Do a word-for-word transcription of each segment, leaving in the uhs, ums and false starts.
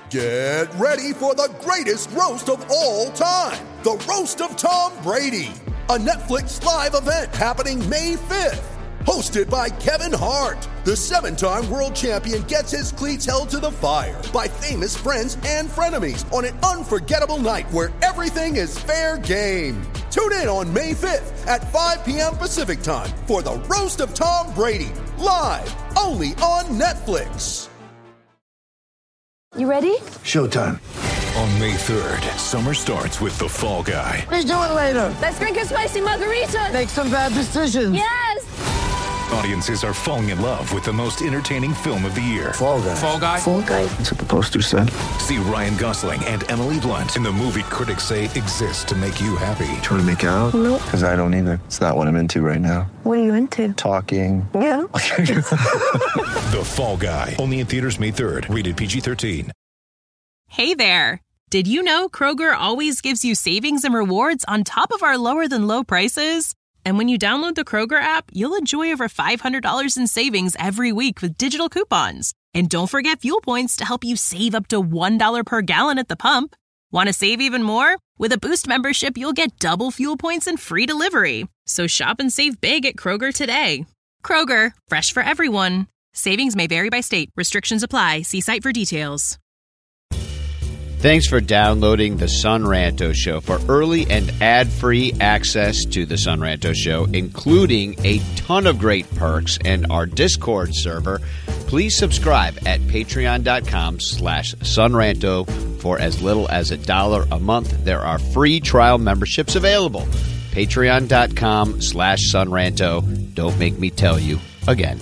Get ready for the greatest roast of all time, the Roast of Tom Brady, a Netflix live event happening May fifth. Hosted by Kevin Hart, the seven-time world champion gets his cleats held to the fire by famous friends and frenemies on an unforgettable night where everything is fair game. Tune in on May fifth at five p.m. Pacific time for the Roast of Tom Brady, live only on Netflix. You ready? Showtime. On May third, summer starts with The Fall Guy. What are you doing later? Let's drink a spicy margarita. Make some bad decisions. Yes. Audiences are falling in love with the most entertaining film of the year. Fall Guy. Fall Guy. Fall guy. That's what the poster said. See Ryan Gosling and Emily Blunt in the movie critics say exists to make you happy. Trying to make it out? Nope. Because I don't either. It's not what I'm into right now. What are you into? Talking. Yeah. The Fall Guy. Only in theaters May third. Rated P G thirteen. Hey there. Did you know Kroger always gives you savings and rewards on top of our lower than low prices? And when you download the Kroger app, you'll enjoy over five hundred dollars in savings every week with digital coupons. And don't forget fuel points to help you save up to one dollar per gallon at the pump. Want to save even more? With a Boost membership, you'll get double fuel points and free delivery. So shop and save big at Kroger today. Kroger, fresh for everyone. Savings may vary by state. Restrictions apply. See site for details. Thanks for downloading The Son Ranto Show. For early and ad-free access to The Son Ranto Show, including a ton of great perks and our Discord server, please subscribe at patreon.com slash sunranto for as little as a dollar a month. There are free trial memberships available. Patreon.com slash sunranto. Don't make me tell you again.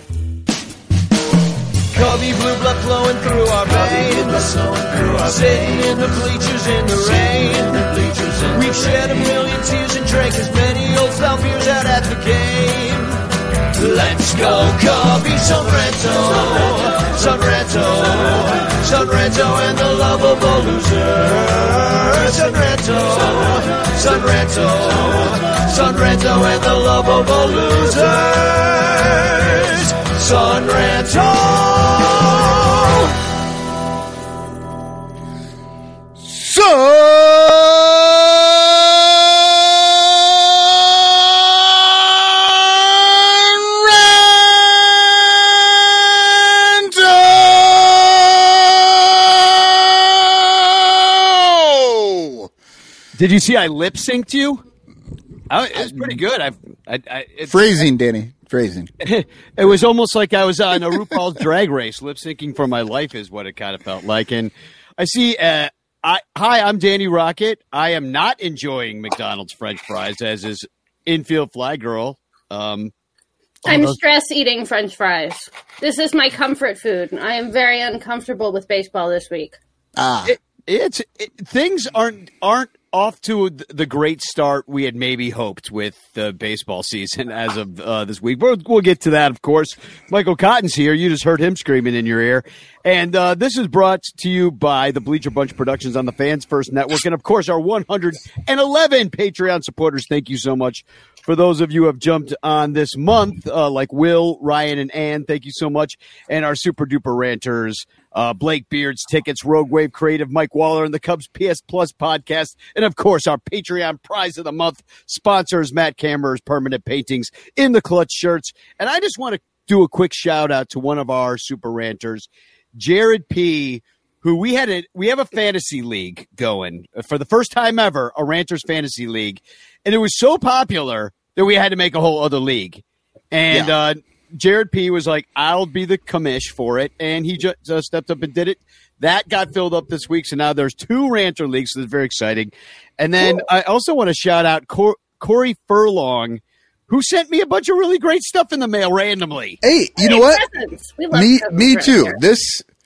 Cubby blue blood flowing through our veins, sitting in the bleachers in the rain. We've shed a million tears and drank as many old style beers out at the game. Let's go, Cubby, Sunranto, Sunranto, Sunranto and the lovable loser. Sunranto, Sunranto, Sunranto and the lovable losers. Sunranto. Did you see I lip synced you? I, it was pretty good. I, I, I it, Phrasing, Danny. Phrasing. It was almost like I was on a RuPaul's Drag Race. Lip syncing for my life is what it kind of felt like. And I see. Uh, I, hi, I'm Danny Rocket. I am not enjoying McDonald's French fries as is infield fly girl. Um, I'm stress eating French fries. This is my comfort food. I am very uncomfortable with baseball this week. Ah, it, it's it, things aren't aren't. off to the great start we had maybe hoped with the baseball season as of uh, this week. We'll, we'll get to that, of course. Michael Cotton's here. You just heard him screaming in your ear. And uh, this is brought to you by the Bleacher Bunch Productions on the Fans First Network. And, of course, our one hundred eleven Patreon supporters. Thank you so much. For those of you who have jumped on this month, uh, like Will, Ryan, and Ann, thank you so much. And our super-duper ranters, uh, Blake Beards, Tickets, Rogue Wave Creative, Mike Waller, and the Cubs P S Plus podcast. And, of course, our Patreon prize of the month sponsors, Matt Kammerer's Permanent Paintings in the Clutch shirts. And I just want to do a quick shout-out to one of our super ranters, Jared P., who we had a we have a fantasy league going for the first time ever, a Ranters Fantasy League. And it was so popular that we had to make a whole other league. And yeah. uh, Jared P. was like, I'll be the commish for it. And he just uh, stepped up and did it. That got filled up this week. So now there's two Ranter leagues. So it's very exciting. And then cool. I also want to shout out Cor- Corey Furlong, who sent me a bunch of really great stuff in the mail randomly. Hey, you hey, know what? We love me me too. here. This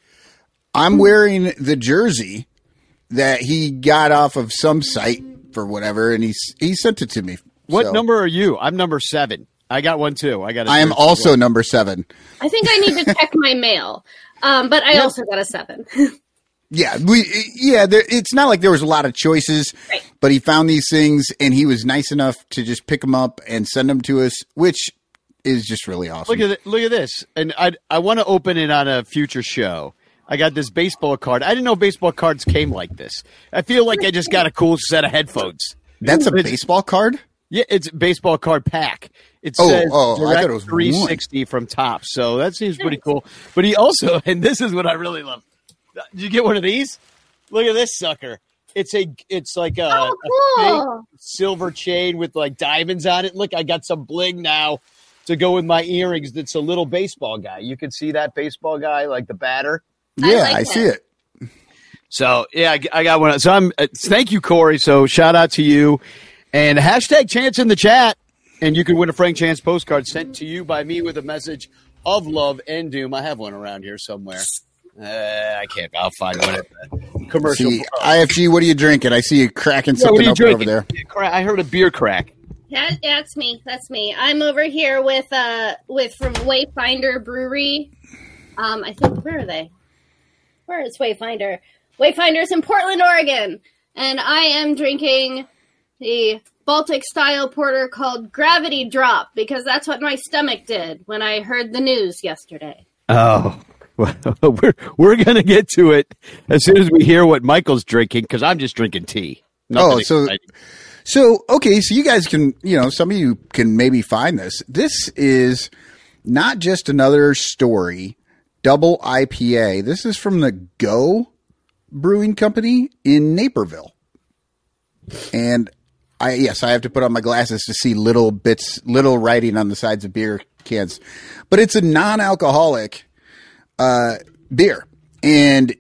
I'm wearing the jersey that he got off of some site for whatever, and he he sent it to me. What so. number are you? I'm number seven. I got one too. I got. A I am also well. number seven. I think I need to check my mail, um, but I yeah. also got a seven. yeah, we yeah. There, it's not like there was a lot of choices, right. but he found these things, and he was nice enough to just pick them up and send them to us, which is just really awesome. Look at it, look at this, and I I want to open it on a future show. I got this baseball card. I didn't know baseball cards came like this. I feel like I just got a cool set of headphones. That's a It's- baseball card? Yeah, it's a baseball card pack. It Oh, says oh, I Direct thought it was three sixty from Topps, so that seems pretty cool. But he also, and this is what I really love. Did you get one of these? Look at this sucker. It's a, it's like a, Oh, a cool. fake silver chain with like diamonds on it. Look, I got some bling now to go with my earrings. That's a little baseball guy. You can see that baseball guy, like the batter. I Yeah, like I it. see it. So yeah, I, I got one. So I'm. Uh, thank you, Corey. So shout out to you, and hashtag Chance in the chat, and you can win a Frank Chance postcard sent to you by me with a message of love and doom. I have one around here somewhere. Uh, I can't. I'll find one at the commercial. See, I F G, what are you drinking? I see you cracking Yeah, what something are you open drinking? over there. Yeah, cra- I heard a beer crack. That, that's me. That's me. I'm over here with uh with from Wayfinder Brewery. Um, I think where are they? Where is Wayfinder? Wayfinder's in Portland, Oregon, and I am drinking the Baltic style porter called Gravity Drop because that's what my stomach did when I heard the news yesterday. Oh, well, we're we're gonna get to it as soon as we hear what Michael's drinking because I'm just drinking tea. Nothing Oh, so exciting. so okay, so you guys can, you know, some of you can maybe find this. This is not just another story, double I P A. This is from the Go Brewing Company in Naperville. And I yes, I have to put on my glasses to see little bits, little writing on the sides of beer cans. But it's a non-alcoholic uh, beer. And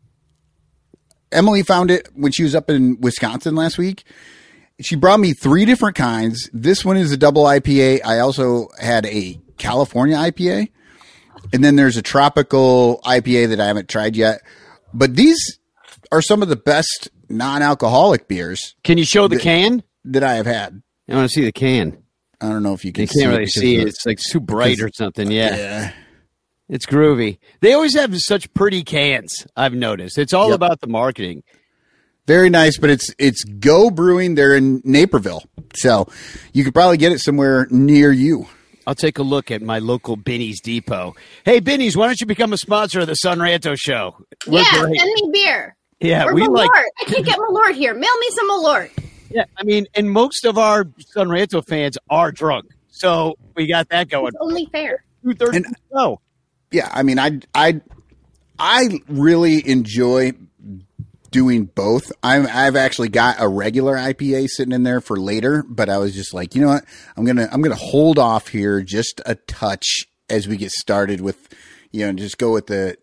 Emily found it when she was up in Wisconsin last week. She brought me three different kinds. This one is a double I P A. I also had a California I P A. And then there's a tropical I P A that I haven't tried yet. But these are some of the best non-alcoholic beers Can you show the that- can? that I have had. I want to see the can. I don't know if you can You see can't it really because see of- it. It's like too bright or something. Yeah. Yeah. It's groovy. They always have such pretty cans, I've noticed. It's all Yep. about the marketing. Very nice, but it's it's Go Brewing. They're in Naperville. So you could probably get it somewhere near you. I'll take a look at my local Binny's Depot. Hey, Binny's, why don't you become a sponsor of the Sun Ranto Show? We're yeah, great. send me beer. Yeah, or we Malort. like. I can't get Malort here. Mail me some Malort. Yeah, I mean, and most of our Sun Ranto fans are drunk, so we got that going. It's only fair. Two thirds. And- No, Yeah, I mean, I I I really enjoy doing both. I'm I've actually got a regular I P A sitting in there for later, but I was just like, you know what? I'm gonna I'm gonna hold off here just a touch as we get started with, you know, just go with the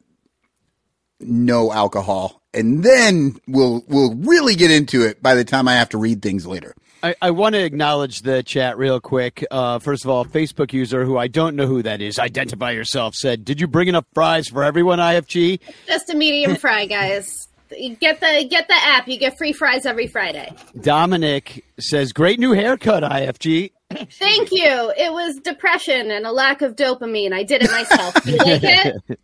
no alcohol, and then we'll we'll really get into it by the time I have to read things later. I, I want to acknowledge the chat real quick. Uh, first of all, a Facebook user who I don't know who that is, identify yourself, said, "Did you bring enough fries for everyone?" I F G. Just a medium fry, guys. You get the get the app. You get free fries every Friday. Dominic says, "Great new haircut, I F G." Thank you. It was depression and a lack of dopamine. I did it myself. You like it?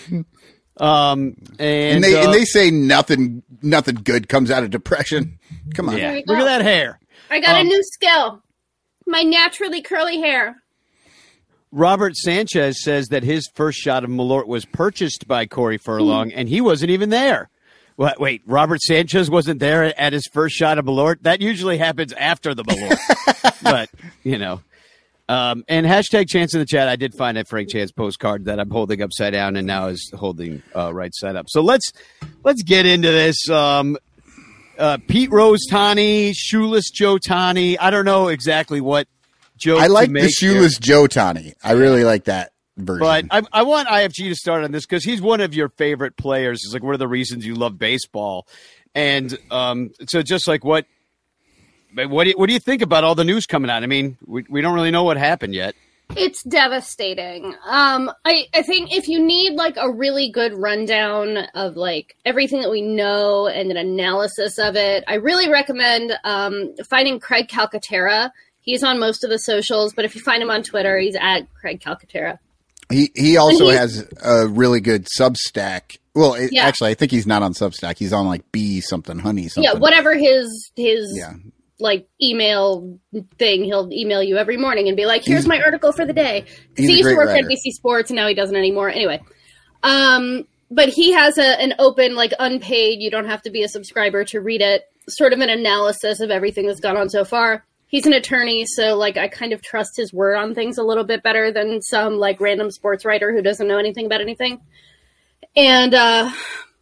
Um, and, And they uh, and they say nothing nothing good comes out of depression. Come on. yeah, There you look go. at that hair. I got Um, a new skill. My naturally curly hair. Robert Sanchez says that his first shot of Malort was purchased by Corey Furlong, and he wasn't even there. What, wait, Robert Sanchez wasn't there at his first shot of Malort? That usually happens after the Malort. But, you know. Um, and hashtag Chance in the chat, I did find a Frank Chance postcard that I'm holding upside down and now is holding uh, right side up. So let's let's get into this. Um, uh, Pete Rose Tani, Shoeless Joe Tani. I don't know exactly what Joe I like to the make shoeless Joe Tani. I really like that version. But I, I want I F G to start on this because he's one of your favorite players. It's like one of the reasons you love baseball. And um, so just like what what do, you, what do you think about all the news coming out? I mean, we, we don't really know what happened yet. It's devastating. Um, I, I think if you need like a really good rundown of like everything that we know and an analysis of it, I really recommend um, finding Craig Calcaterra. He's on most of the socials, but if you find him on Twitter, he's at Craig Calcaterra. he he also And he- has a really good Substack. Well, it, Yeah. actually, I think he's not on Substack. He's on like Bee something, Honey something. Yeah, whatever his his Yeah. like email thing, he'll email you every morning and be like, "Here's my article for the day." 'Cause he's he a used to great work writer. at N B C Sports, and now he doesn't anymore. Anyway, um, but he has a, an open, like unpaid, you don't have to be a subscriber to read it, sort of an analysis of everything that's gone on so far. He's an attorney, so like I kind of trust his word on things a little bit better than some like random sports writer who doesn't know anything about anything. And uh,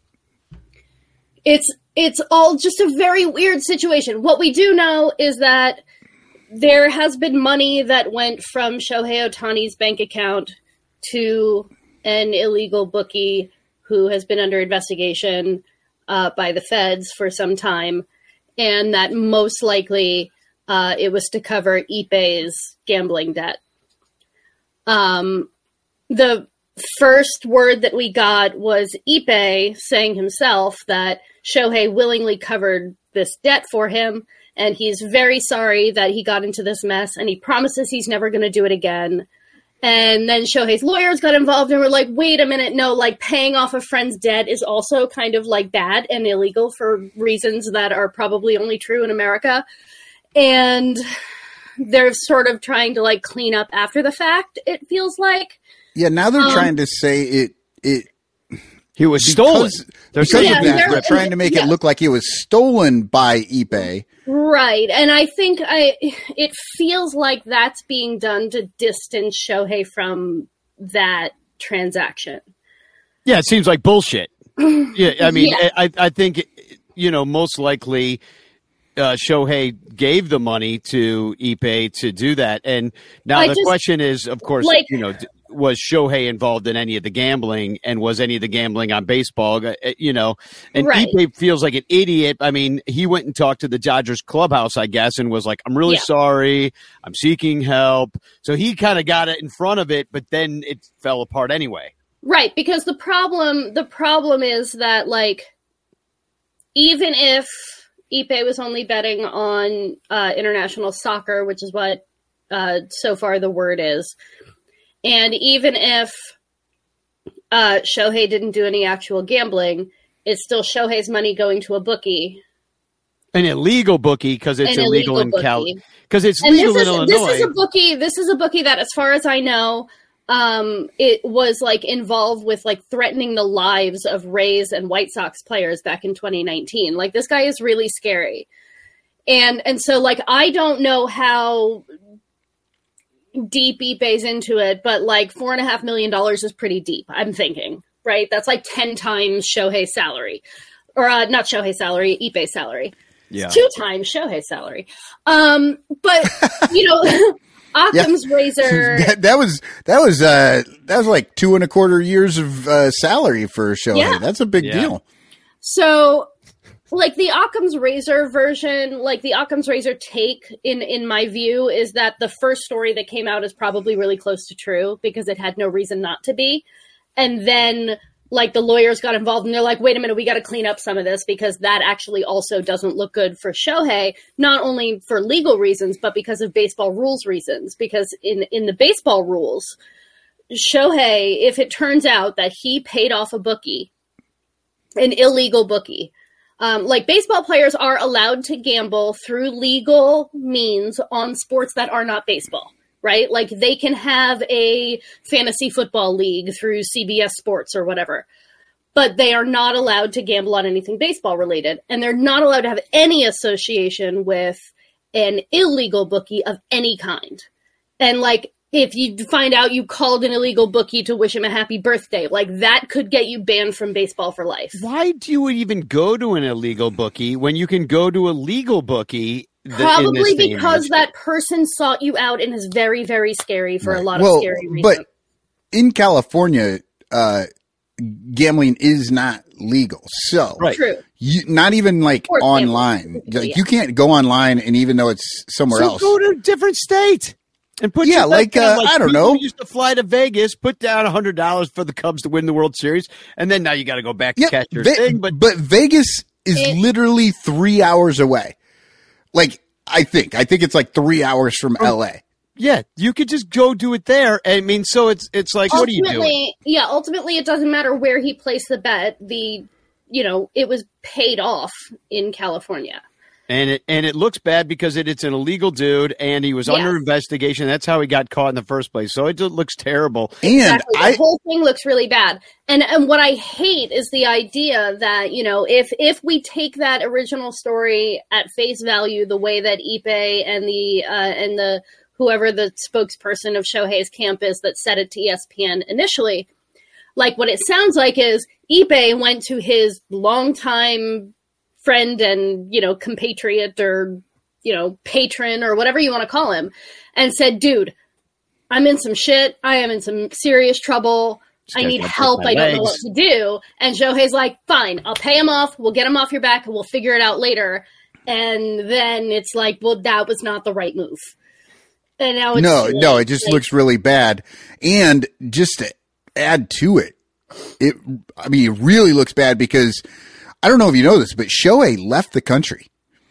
it's it's all just a very weird situation. What we do know is that there has been money that went from Shohei Ohtani's bank account to an illegal bookie who has been under investigation uh, by the feds for some time, and that most likely uh, it was to cover Ippei's gambling debt. Um, the first word that we got was Ippei saying himself that Shohei willingly covered this debt for him, and he's very sorry that he got into this mess, and he promises he's never going to do it again. And then Shohei's lawyers got involved and were like, wait a minute, no, like paying off a friend's debt is also kind of like bad and illegal for reasons that are probably only true in America. And they're sort of trying to like clean up after the fact, it feels like. Yeah, now they're um, trying to say it it he was stolen. They're because yeah, of that, they're, they're trying to make yeah. it look like it was stolen by Ippei. Right. And I think I it feels like that's being done to distance Shohei from that transaction. Yeah, it seems like bullshit. Yeah, I mean, Yeah. I, I think, you know, most likely uh, Shohei gave the money to Ippei to do that. And now I the just- question is, of course, like- you know, d- was Shohei involved in any of the gambling, and was any of the gambling on baseball, uh, you know? And Right. Ippei feels like an idiot. I mean, he went and talked to the Dodgers clubhouse, I guess, and was like, I'm really Yeah. sorry. I'm seeking help. So he kind of got it in front of it, but then it fell apart anyway. Right, because the problem the problem is that like even if Ippei was only betting on uh, international soccer, which is what uh, so far the word is, and even if uh, Shohei didn't do any actual gambling, it's still Shohei's money going to a bookie. An illegal bookie because it's An illegal, illegal in Cal bookie. because it's And legal this in is Illinois. this is a bookie. This is a bookie that, as far as I know, um, it was like involved with like threatening the lives of Rays and White Sox players back in twenty nineteen. Like this guy is really scary, and and so like I don't know how deep Ippei's into it, but like four and a half million dollars is pretty deep. I'm thinking, right? That's like ten times Shohei's salary, or uh, not Shohei's salary, Ippei's salary. Yeah. Two times Shohei's salary. Um, but you know, Occam's razor. That, that was that was uh, that was like two and a quarter years of uh, salary for Shohei. Yeah. That's a big Yeah. deal. So, like the Occam's razor version, like the Occam's razor take, in in my view, is that the first story that came out is probably really close to true because it had no reason not to be, and then like the lawyers got involved and they're like, wait a minute, we got to clean up some of this because that actually also doesn't look good for Shohei, not only for legal reasons, but because of baseball rules reasons. Because in, in the baseball rules, Shohei, if it turns out that he paid off a bookie, an illegal bookie, um, like baseball players are allowed to gamble through legal means on sports that are not baseball. Right? Like they can have a fantasy football league through C B S Sports or whatever, but they are not allowed to gamble on anything baseball related. And they're not allowed to have any association with an illegal bookie of any kind. And like, if you find out you called an illegal bookie to wish him a happy birthday, like that could get you banned from baseball for life. Why do you even go to an illegal bookie when you can go to a legal bookie? The, Probably in this because age? that person sought you out and is very, very scary for Right. a lot well, of scary reasons. but in California, uh, gambling is not legal. So Right. True. you, not even like Sports online. gambling, Like yeah. you can't go online, and even though it's somewhere So else. go to a different state and put Yeah, your bet like, down. uh, I don't people know. Used to fly to Vegas, put down a hundred dollars for the Cubs to win the World Series, and then now you got to go back to Yeah, catch your Ve- thing. But but Vegas is It- literally three hours away. Like I think, I think it's like three hours from L A. yeah, you could just go do it there. I mean, so it's it's like, what are you doing? Ultimately, yeah, ultimately it doesn't matter where he placed the bet. The, you know, it was paid off in California. And it and it looks bad because it, it's an illegal dude, and he was Yes. under investigation. That's how he got caught in the first place. So it just looks terrible. And Exactly. The I, whole thing looks really bad. And and what I hate is the idea that, you know, if if we take that original story at face value, the way that Ipe and the uh, and the whoever the spokesperson of Shohei's camp is that said it to E S P N initially, like what it sounds like is Ipe went to his longtime friend and, you know, compatriot or, you know, patron or whatever you want to call him and said, dude, I'm in some shit. I am in some serious trouble. I need help. I don't know what to do. And Shohei's like, fine, I'll pay him off. We'll get him off your back and we'll figure it out later. And then it's like, well, that was not the right move. And now it's no, like, no, it just like, looks really bad. And just to add to it, it, I mean, it really looks bad because I don't know if you know this, but Shohei left the country.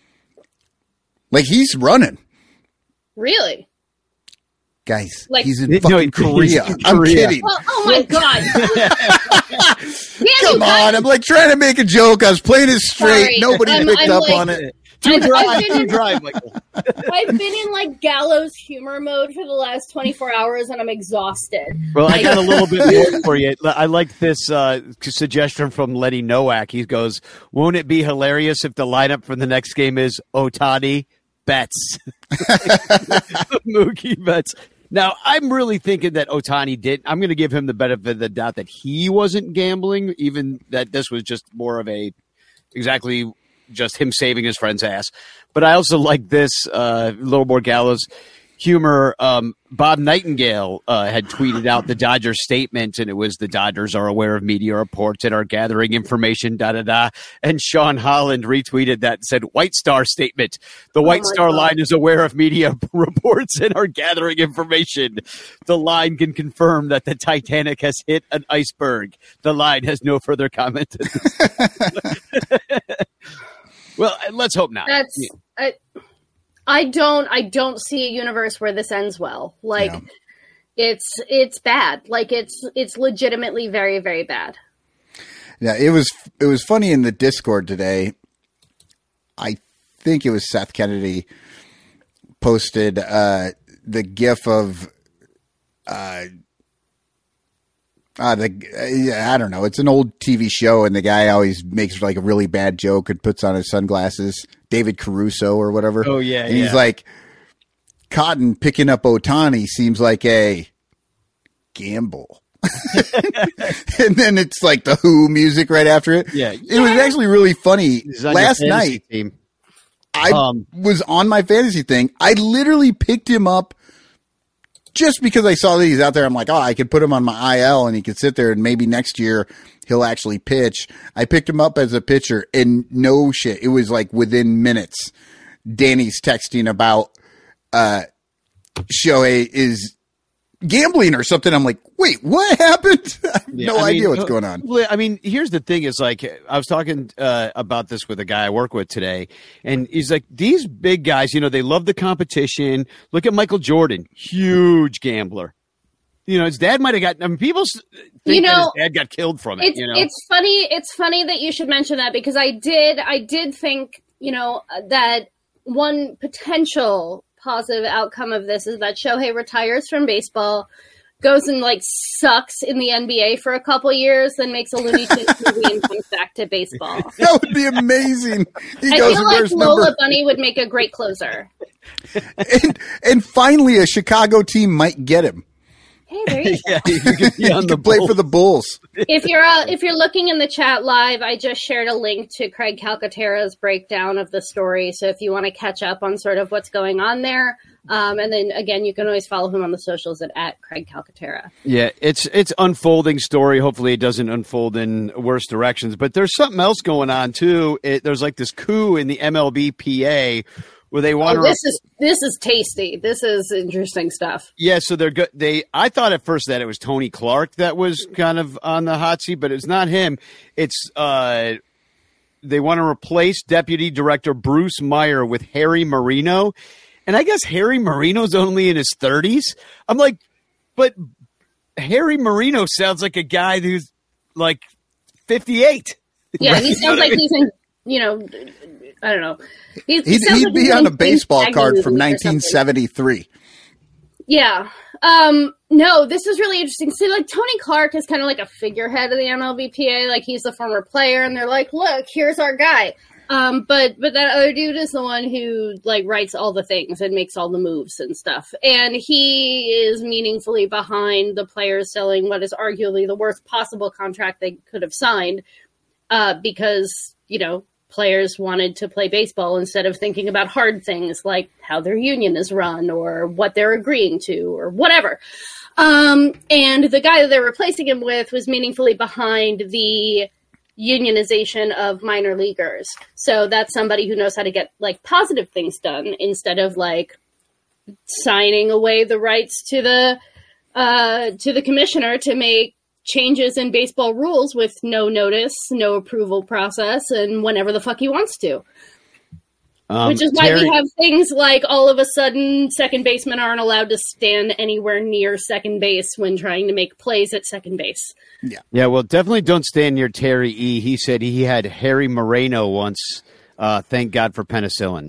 Like he's running. Really? Guys, Like- he's in No, fucking he's Korea. in I'm Korea. kidding. Well, oh my God. Danny, Come on, I'm like trying to make a joke. I was playing it straight. Sorry. Nobody I'm- picked I'm up like- on it. Too I've- dry, I've been too in- dry, Michael. I've been in like gallows humor mode for the last twenty-four hours and I'm exhausted. Well, I got a little bit more for you. I like this uh, suggestion from Letty Nowak. He goes, won't it be hilarious if the lineup for the next game is Ohtani, Betts, Mookie Betts? Now, I'm really thinking that Ohtani did. I'm going to give him the benefit of the doubt that he wasn't gambling, even that this was just more of a exactly just him saving his friend's ass. But I also like this uh, little more gallows humor. Um, Bob Nightingale uh, had tweeted out the Dodgers statement, and it was the Dodgers are aware of media reports and are gathering information, da da da. And Sean Holland retweeted that and said, White Star statement. The White my Star God. line is aware of media reports and are gathering information. The line can confirm that the Titanic has hit an iceberg. The line has no further comment. Well, let's hope not. That's I, I don't I don't see a universe where this ends well. Like Yeah. it's it's bad. Like it's it's legitimately very very bad. Yeah, it was it was funny in the Discord today. I think it was Seth Kennedy posted uh, the GIF of uh, uh, the uh, I don't know. It's an old T V show, and the guy always makes like a really bad joke and puts on his sunglasses. David Caruso or whatever. Oh, yeah, and he's yeah. like, Cotton picking up Ohtani seems like a gamble. And then it's like the Who music right after it. Yeah. It was actually really funny. He's on your Last fantasy night, team. I Um, was on my fantasy thing. I literally picked him up just because I saw that he's out there. I'm like, oh, I could put him on my I L and he could sit there and maybe next year he'll actually pitch. I picked him up as a pitcher and no shit. It was like within minutes. Danny's texting about uh, Shohei is gambling or something. I'm like, wait, what happened? I have Yeah, no I idea mean, what's uh, going on. well, I mean, here's the thing: is like I was talking uh, about this with a guy I work with today, and he's like, these big guys, you know, they love the competition. Look at Michael Jordan, huge gambler. You know, his dad might have got. I mean, people s- think You know, that his dad got killed from it. It's You know, it's funny it's funny that you should mention that because I did I did think, you know, that one potential positive outcome of this is that Shohei retires from baseball, goes and like sucks in the N B A for a couple years, then makes a Looney Tunes movie and comes back to baseball. That would be amazing. He I goes feel and like wears Lola number- Bunny would make a great closer. and, and finally a Chicago team might get him. Hey, there you go. yeah, you could be on He the could play Bulls. for the Bulls. If you're uh, if you're looking in the chat live, I just shared a link to Craig Calcaterra's breakdown of the story. So if you want to catch up on sort of what's going on there, um, and then again, you can always follow him on the socials at, at Craig Calcaterra. Yeah, it's it's unfolding story. Hopefully, it doesn't unfold in worse directions. But there's something else going on too. It, there's like this coup in the M L B P A where they want Oh, to. this is this is tasty. This is interesting stuff. Yeah, so they're good. They, I thought at first that it was Tony Clark that was kind of on the hot seat, but it's not him. It's uh, they want to replace Deputy Director Bruce Meyer with Harry Marino, and I guess Harry Marino's only in his thirties. I'm like, but Harry Marino sounds like a guy who's like fifty-eight. Yeah, Right? he You know sounds what I like mean? he's in you know, I don't know. He, He'd, sounds he'd like be he's on in a baseball Tag card movie from or nineteen seventy-three. Yeah. Um, no, this is really interesting. See, like, Tony Clark is kind of like a figurehead of the M L B P A. Like, he's the former player, and they're like, look, here's our guy. Um, but but that other dude is the one who, like, writes all the things and makes all the moves and stuff. And he is meaningfully behind the players selling what is arguably the worst possible contract they could have signed uh, because, you know, players wanted to play baseball instead of thinking about hard things like how their union is run or what they're agreeing to or whatever. Um, and the guy that they're replacing him with was meaningfully behind the unionization of minor leaguers. So that's somebody who knows how to get like positive things done instead of like signing away the rights to the uh, to the commissioner to make changes in baseball rules with no notice, no approval process, and whenever the fuck he wants to. Um, Which is why Terry, we have things like all of a sudden second basemen aren't allowed to stand anywhere near second base when trying to make plays at second base. Yeah, yeah. Well, definitely don't stand near Terry E. He said he had Harry Moreno once. Uh, thank God for penicillin.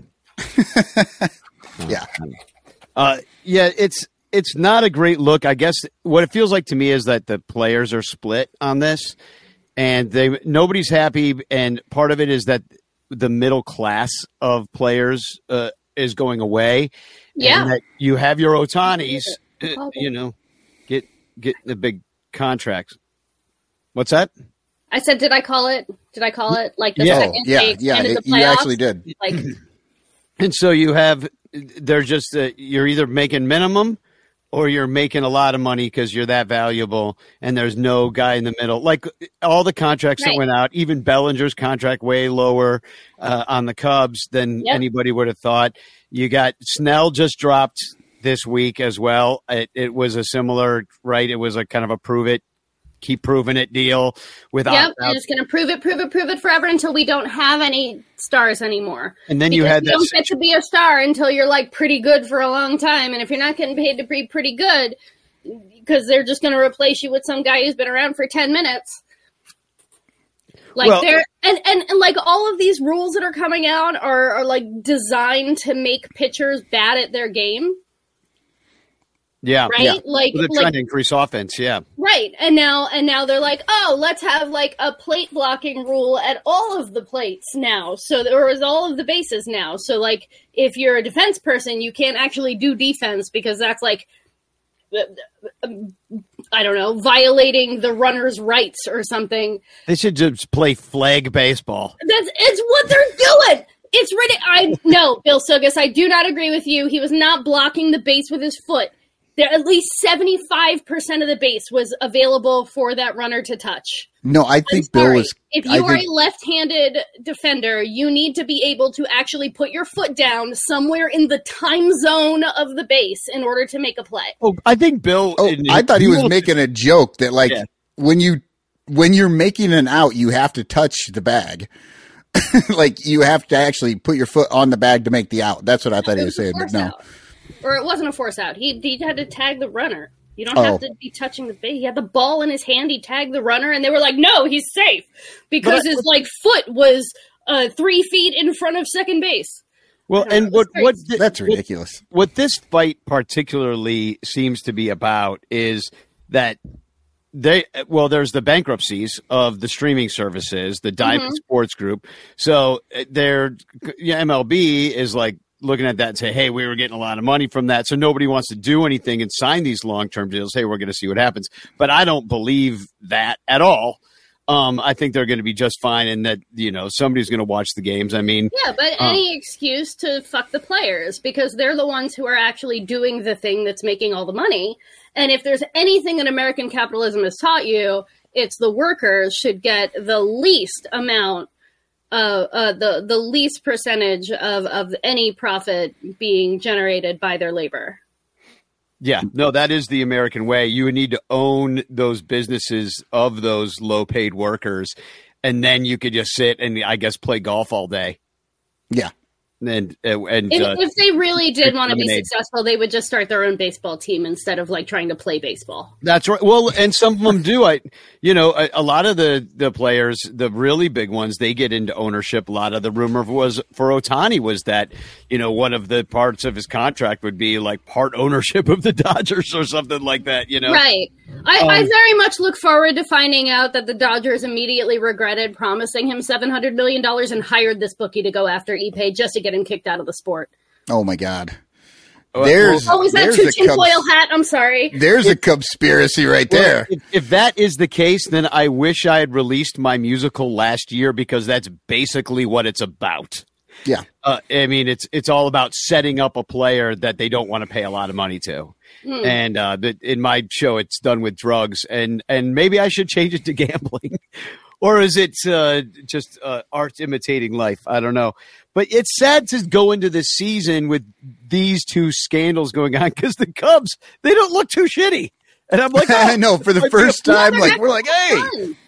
yeah, uh, yeah. It's it's not a great look. I guess what it feels like to me is that the players are split on this, and they nobody's happy. And part of it is that the middle class of players uh, is going away. Yeah. And that you have your Otanis, uh, you know, get get the big contracts. What's that? I said, did I call it? Did I call it? Like the yeah. second yeah, stage yeah, end of it, the playoffs? you actually did. Like, and so you have, they're just, uh, you're either making minimum or you're making a lot of money because you're that valuable, and there's no guy in the middle. Like all the contracts right. that went out, even Bellinger's contract way lower uh, on the Cubs than yep. anybody would have thought. You got Snell just dropped this week as well. It, it was a similar, right? It was a kind of a prove it, keep proving it deal. With yep, you're just going to prove it, prove it, prove it forever until we don't have any stars anymore. And then because you had you that don't get to be a star until you're like pretty good for a long time. And if you're not getting paid to be pretty good, because they're just going to replace you with some guy who's been around for ten minutes. Like well, they're and, and, and like all of these rules that are coming out are, are like designed to make pitchers bad at their game. Yeah, right. Yeah. Like well, they're like, trying to increase offense. Yeah, right. And now and now they're like, oh, let's have like a plate blocking rule at all of the plates now. So there is all of the bases now. So like, if you're a defense person, you can't actually do defense because that's like, I don't know, violating the runner's rights or something. They should just play flag baseball. That's it's what they're doing. It's ridiculous. I no, Bill Sugas, I do not agree with you. He was not blocking the base with his foot. There, at least seventy-five percent of the base was available for that runner to touch. No, I think Bill was. If you I are think, a left-handed defender, you need to be able to actually put your foot down somewhere in the time zone of the base in order to make a play. Oh, I think Bill. Oh, I thought he was making a joke that, like, yeah. when you when you're making an out, you have to touch the bag. Like, you have to actually put your foot on the bag to make the out. That's what I thought he was saying. But no. Out. Or it wasn't a force out. He he had to tag the runner. You don't oh. have to be touching the base. He had the ball in his hand. He tagged the runner, and they were like, "No, he's safe," because his like foot was uh, three feet in front of second base. Well, and what what th- that's ridiculous. What, what this fight particularly seems to be about is that they well, there's the bankruptcies of the streaming services, the Diamond mm-hmm. Sports Group. So their yeah, M L B is like looking at that and say, hey, we were getting a lot of money from that. So nobody wants to do anything and sign these long-term deals. Hey, we're going to see what happens. But I don't believe that at all. Um, I think they're going to be just fine and that, you know, somebody's going to watch the games. I mean, yeah, but um, any excuse to fuck the players because they're the ones who are actually doing the thing that's making all the money. And if there's anything that American capitalism has taught you, it's the workers should get the least amount Uh, uh, the the least percentage of, of any profit being generated by their labor. Yeah, no, that is the American way. You would need to own those businesses of those low-paid workers, and then you could just sit and, I guess, play golf all day. Yeah. And and If, uh, if they really did want to be lemonade. successful, they would just start their own baseball team instead of like trying to play baseball. That's right. Well, and some of them do. I, you know, a, a lot of the, the players, the really big ones, they get into ownership. A lot of the rumor was for Ohtani was that, you know, one of the parts of his contract would be like part ownership of the Dodgers or something like that, you know? Right. I, Um, I very much look forward to finding out that the Dodgers immediately regretted promising him seven hundred million dollars and hired this bookie to go after Ippei just to get him kicked out of the sport. Oh my God. Oh, There's Oh, is that there's too a tinfoil Cubs- hat? I'm sorry. There's a conspiracy right Well, there. if, if that is the case, then I wish I had released my musical last year because that's basically what it's about. Yeah. Uh, I mean, it's it's all about setting up a player that they don't want to pay a lot of money to. Hmm. And uh, but in my show, it's done with drugs, and and maybe I should change it to gambling, or is it uh, just uh, art imitating life? I don't know. But it's sad to go into this season with these two scandals going on because the Cubs, they don't look too shitty, and I'm like, oh, I know for the like, first Yeah, time, they're like having we're like, hey, fun.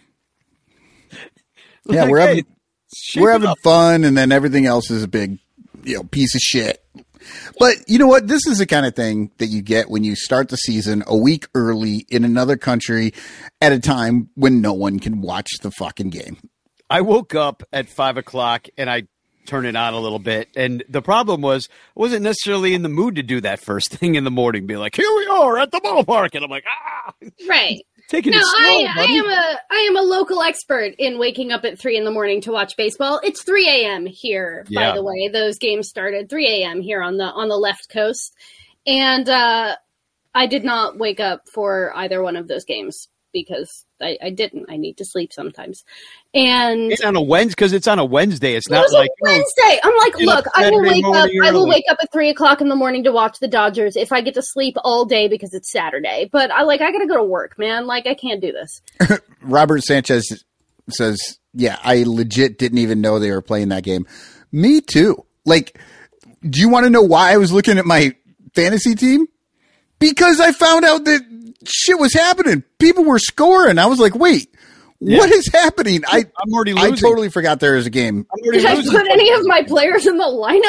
yeah, like, we're hey, having shape we're it having up. fun, and then everything else is a big, you know, piece of shit. But you know what? This is the kind of thing that you get when you start the season a week early in another country at a time when no one can watch the fucking game. I woke up at five o'clock and I turned it on a little bit. And the problem was I wasn't necessarily in the mood to do that first thing in the morning, be like, here we are at the ballpark. And I'm like, ah, Right. taking No, it slow, I, I buddy. am a I am a local expert in waking up at three in the morning to watch baseball. It's three a.m. here, Yeah. by the way. Those games started three a.m. here on the on the left coast, and uh, I did not wake up for either one of those games because I, I didn't. I need to sleep sometimes, and It's on a Wednesday because it's on a Wednesday. It's it not was like a Wednesday. I'm like, get look, up I will Saturday wake up. morning I will early. wake up at three o'clock in the morning to watch the Dodgers if I get to sleep all day because it's Saturday. But I like I gotta go to work, man. Like I can't do this. Robert Sanchez says, yeah, I legit didn't even know they were playing that game. Me too. Like, do you want to know why I was looking at my fantasy team? Because I found out that shit was happening. People were scoring. I was like, wait, what is happening? I, I'm already I losing. totally forgot there was a game. I'm already Did I losing. put any of my players in the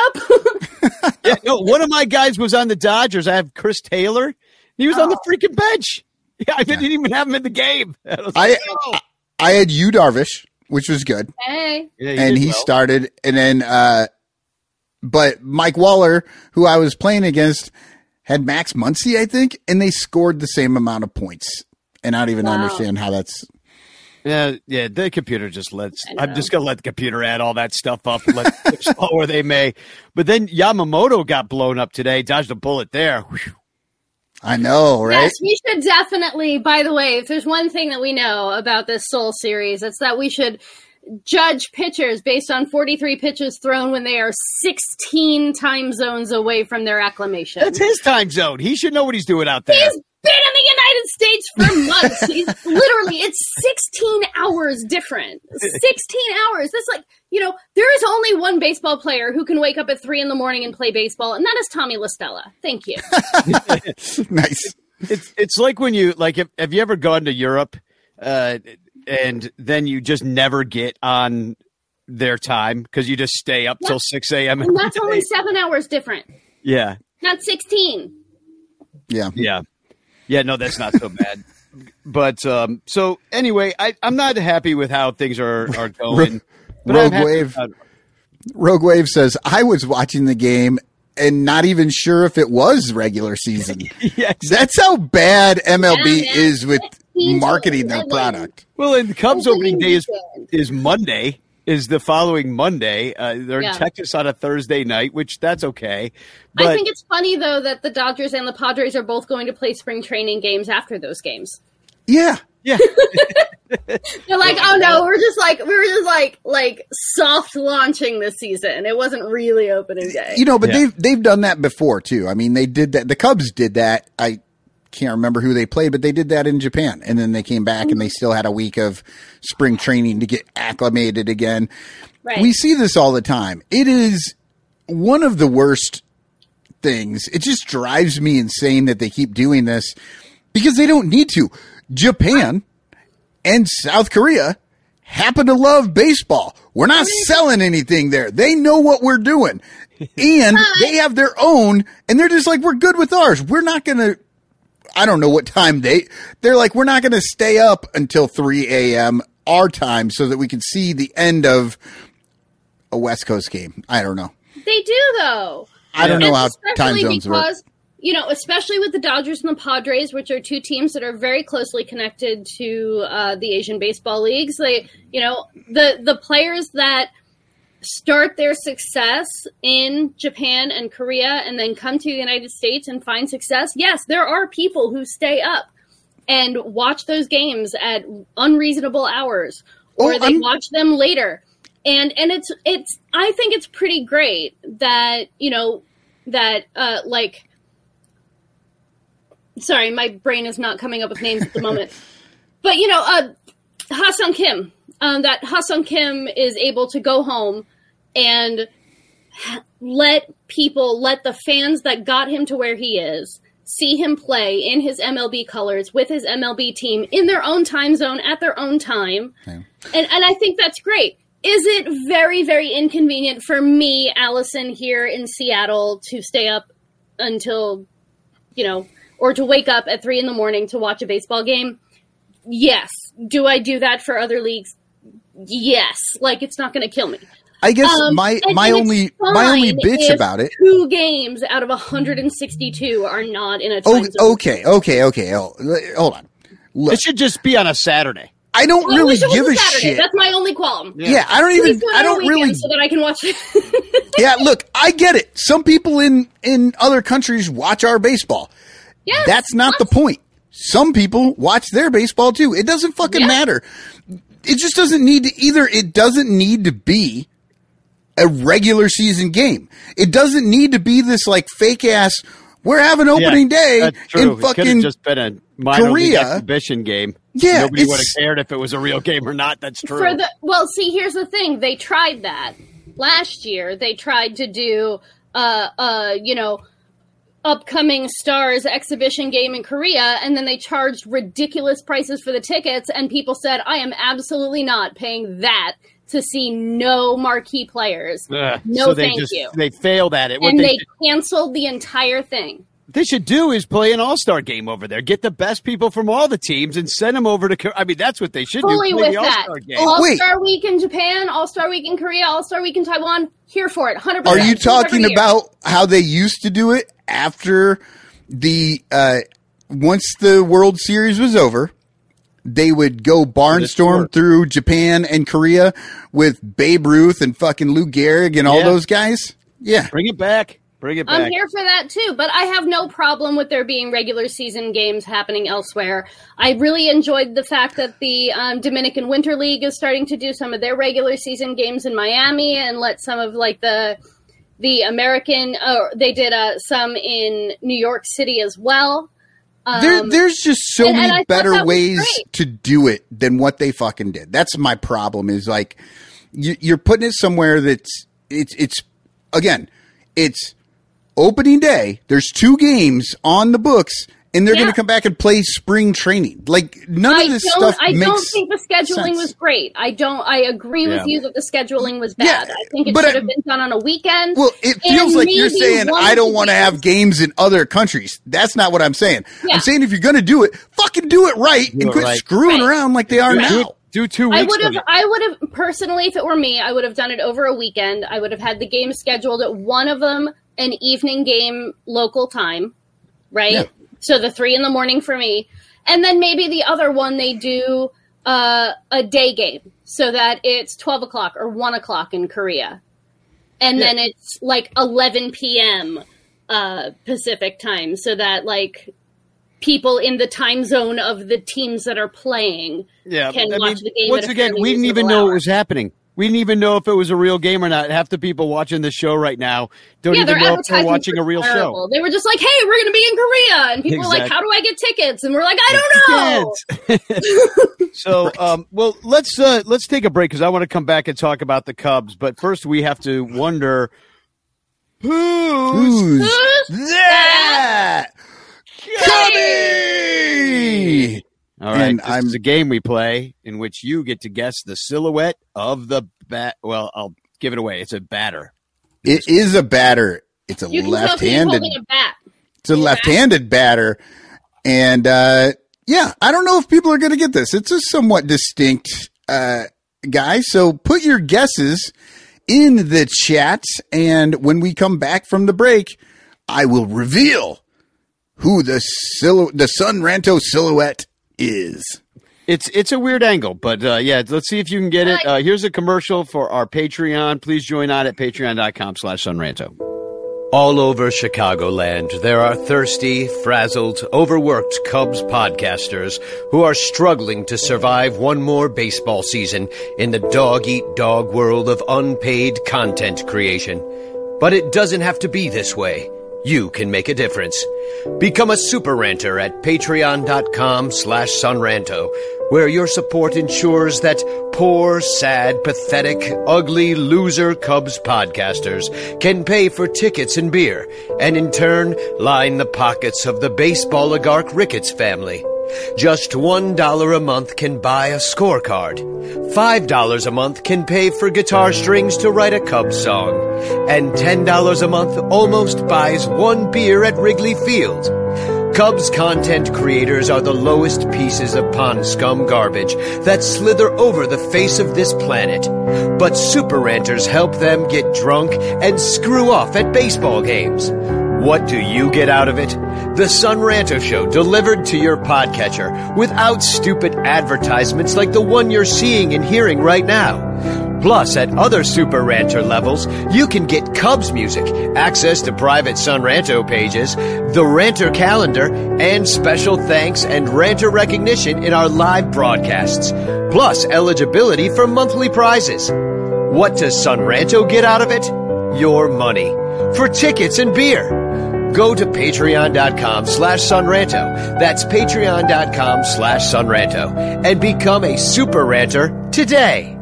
lineup? Yeah, no, one of my guys was on the Dodgers. I have Chris Taylor. He was on the freaking bench. Yeah, I didn't even have him in the game. I, was I, like, oh. I had you, Darvish, which was good. Hey. Yeah, and did he well. started, and then, uh, but Mike Waller, who I was playing against, had Max Muncy, I think, and they scored the same amount of points. And I don't even Wow. understand how that's. Yeah, yeah. The computer just lets. I know. I'm just gonna let the computer add all that stuff up and let it flow where they may. But then Yamamoto got blown up today. Dodged a bullet there. Whew. I know, right? Yes, we should definitely, by the way, if there's one thing that we know about this Soul series, it's that we should judge pitchers based on forty-three pitches thrown when they are sixteen time zones away from their acclimation. That's his time zone. He should know what he's doing out there. He's been in the United States for months. He's literally, it's sixteen hours different. sixteen hours. That's like, you know, there is only one baseball player who can wake up at three in the morning and play baseball, and that is Tommy LaStella. Thank you. Nice. It's it's like when you like. Have, have you ever gone to Europe, uh, and then you just never get on their time because you just stay up till six a.m. And that's only seven hours different, Yeah, not sixteen. Yeah. yeah, yeah. No, that's not so bad. But um, so anyway, I, I'm not happy with how things are are going. But I'm Rogue happy Wave. about- Rogue Wave says, I was watching the game and not even sure if it was regular season. yeah, That's how bad M L B Yeah, man. is with sixteen to marketing their eleven. product. Well, and the Cubs opening Opening day is weekend. is Monday. Is the following Monday? Uh, they're Yeah. in Texas on a Thursday night, which that's okay. But I think it's funny though that the Dodgers and the Padres are both going to play spring training games after those games. Yeah. yeah, They're like, oh no, we're just like we were just like like soft launching this season. It wasn't really opening day. You know, but Yeah. they've they've done that before too. I mean, they did that. The Cubs did that. I can't remember who they played, but they did that in Japan, and then they came back and they still had a week of spring training to get acclimated again. Right. We see this all the time. It is one of the worst things. It just drives me insane that they keep doing this because they don't need to. Japan and South Korea happen to love baseball. We're not selling anything there. They know what we're doing. And they have their own, and they're just like, we're good with ours. We're not going to, I don't know what time they, they're like, we're not going to stay up until three a.m. our time so that we can see the end of a West Coast game. I don't know. They do, though. I don't know how Especially time zones because, work. You know, especially with the Dodgers and the Padres, which are two teams that are very closely connected to uh, the Asian baseball leagues. They, you know, the the players that start their success in Japan and Korea and then come to the United States and find success. Yes, there are people who stay up and watch those games at unreasonable hours, or Oh, they I'm- watch them later. And and it's it's I think it's pretty great that, you know, that uh, like. Sorry, my brain is not coming up with names at the moment. But, you know, uh, Ha-Sung Kim, um, that Ha-Sung Kim is able to go home and let people, let the fans that got him to where he is, see him play in his M L B colors with his M L B team in their own time zone at their own time. Okay. And, and I think that's great. Is it very, very inconvenient for me, Allison, here in Seattle, to stay up until, you know, or to wake up at three in the morning to watch a baseball game? Yes. Do I do that for other leagues? Yes. Like, it's not going to kill me. I guess Um, my and- my and only it's my only fine bitch if about it. Two games out of one hundred sixty-two are not in a time Oh, zone. okay, okay, okay. Oh, hold on. Look, It should just be on a Saturday. I don't I really wish it was give a Saturday. shit. That's my only qualm. Yeah, I don't even. Please do it I on a don't weekend really. so that I can watch it. Yeah, look, I get it. Some people in in other countries watch our baseball. Yes, That's not the point. Some people watch their baseball too. It doesn't fucking Yeah. matter. It just doesn't need to either. It doesn't need to be a regular season game. It doesn't need to be this like fake ass. We're having opening day That's true. in It could have fucking just been a minor league Korea. exhibition game. Yeah, Nobody it's- would have cared if it was a real game or not. That's true. For the well, see, here's the thing. They tried that last year. They tried to do, uh, uh, you know, upcoming stars exhibition game in Korea, and then they charged ridiculous prices for the tickets, and people said, "I am absolutely not paying that to see no marquee players." Ugh, no, so they thank just, you. They failed at it. What And they, they should, canceled the entire thing. they should do is play an all-star game over there. Get the best people from all the teams and send them over to Ko- I mean, that's what they should Fully do. Play with the that. all-star game. Oh, wait. All-Star Week in Japan, All-Star Week in Korea, All-Star Week in Taiwan. Here for it, one hundred Are percent. you talking Every year. about how they used to do it after the uh, once the World Series was over? They would go barnstorm through Japan and Korea with Babe Ruth and fucking Lou Gehrig and all Yeah. those guys. Yeah, Bring it back. Bring it back. I'm here for that too, but I have no problem with there being regular season games happening elsewhere. I really enjoyed the fact that the um, Dominican Winter League is starting to do some of their regular season games in Miami and let some of like the the American. Uh, they did uh, some in New York City as well. Um, there, there's just so and- and I many thought better that was ways great. to do it than what they fucking did. That's my problem. Is like you, you're putting it somewhere that's it's it's again it's opening day. There's two games on the books, and they're Yeah. going to come back and play spring training. Like none I of this don't. stuff I makes don't think the scheduling sense. was great. I don't. I agree Yeah. with you that the scheduling was Yeah, bad. I think it but should I- have been done on a weekend. Well, it feels And like you're maybe saying one I of don't the want to have games- games in other countries. That's not what I'm saying. Yeah. I'm saying if you're going to do it, fucking do it right and it quit right. screwing Right. around like they are do, now. do two I weeks. would of have. it. I would have personally, if it were me, I would have done it over a weekend. I would have had the game scheduled at one of them an evening game local time, right? Yeah. So the three in the morning for me, and then maybe the other one they do uh, a day game so that it's twelve o'clock or one o'clock in Korea, and then it's like eleven p.m. Uh, Pacific time, so that like people in the time zone of the teams that are playing Yeah, can I watch mean, the game. once at a again, fairly we didn't even reasonable know hour. it was happening. We didn't even know if it was a real game or not. Half the people watching the show right now don't Yeah, even their know if they're advertisements watching were a real terrible. show. They were just like, "Hey, we're going to be in Korea," and people were like, Exactly. "How do I get tickets?" And we're like, "I don't know." So, um, well, let's uh, let's take a break because I want to come back and talk about the Cubs. But first, we have to wonder who's, Who's that? Cubby! All right. And This I'm- is a game we play in which you get to guess the silhouette of the bat. Well, I'll give it away. It's a batter. It is a batter. It's a You can tell he's left-handed. holding a bat. It's a left-handed batter, and uh, yeah, I don't know if people are going to get this. It's a somewhat distinct uh, guy. So put your guesses in the chat, and when we come back from the break, I will reveal who the silhou- the Son Ranto silhouette is. It's it's a weird angle, but uh, yeah, let's see if you can get it. Uh, here's a commercial for our Patreon. Please join on at patreon.com slash sunranto. All over Chicagoland, there are thirsty, frazzled, overworked Cubs podcasters who are struggling to survive one more baseball season in the dog-eat-dog world of unpaid content creation. But it doesn't have to be this way. You can make a difference. Become a super ranter at patreon.com slash sunranto, where your support ensures that poor, sad, pathetic, ugly, loser Cubs podcasters can pay for tickets and beer, and in turn line the pockets of the baseball oligarch Ricketts family. Just one dollar a month can buy a scorecard. Five dollars a month can pay for guitar strings to write a Cubs song. And ten dollars a month almost buys one beer at Wrigley Field. Cubs content creators are the lowest pieces of pond scum garbage that slither over the face of this planet. But super ranters help them get drunk and screw off at baseball games. What do you get out of it? The Son Ranto Show delivered to your podcatcher without stupid advertisements like the one you're seeing and hearing right now. Plus, at other Super Ranter levels, you can get Cubs music, access to private Son Ranto pages, the Ranter calendar, and special thanks and Ranter recognition in our live broadcasts. Plus, eligibility for monthly prizes. What does Son Ranto get out of it? Your money. For tickets and beer. Go to patreon.com slash sunranto. That's patreon.com slash sunranto. And become a super ranter today.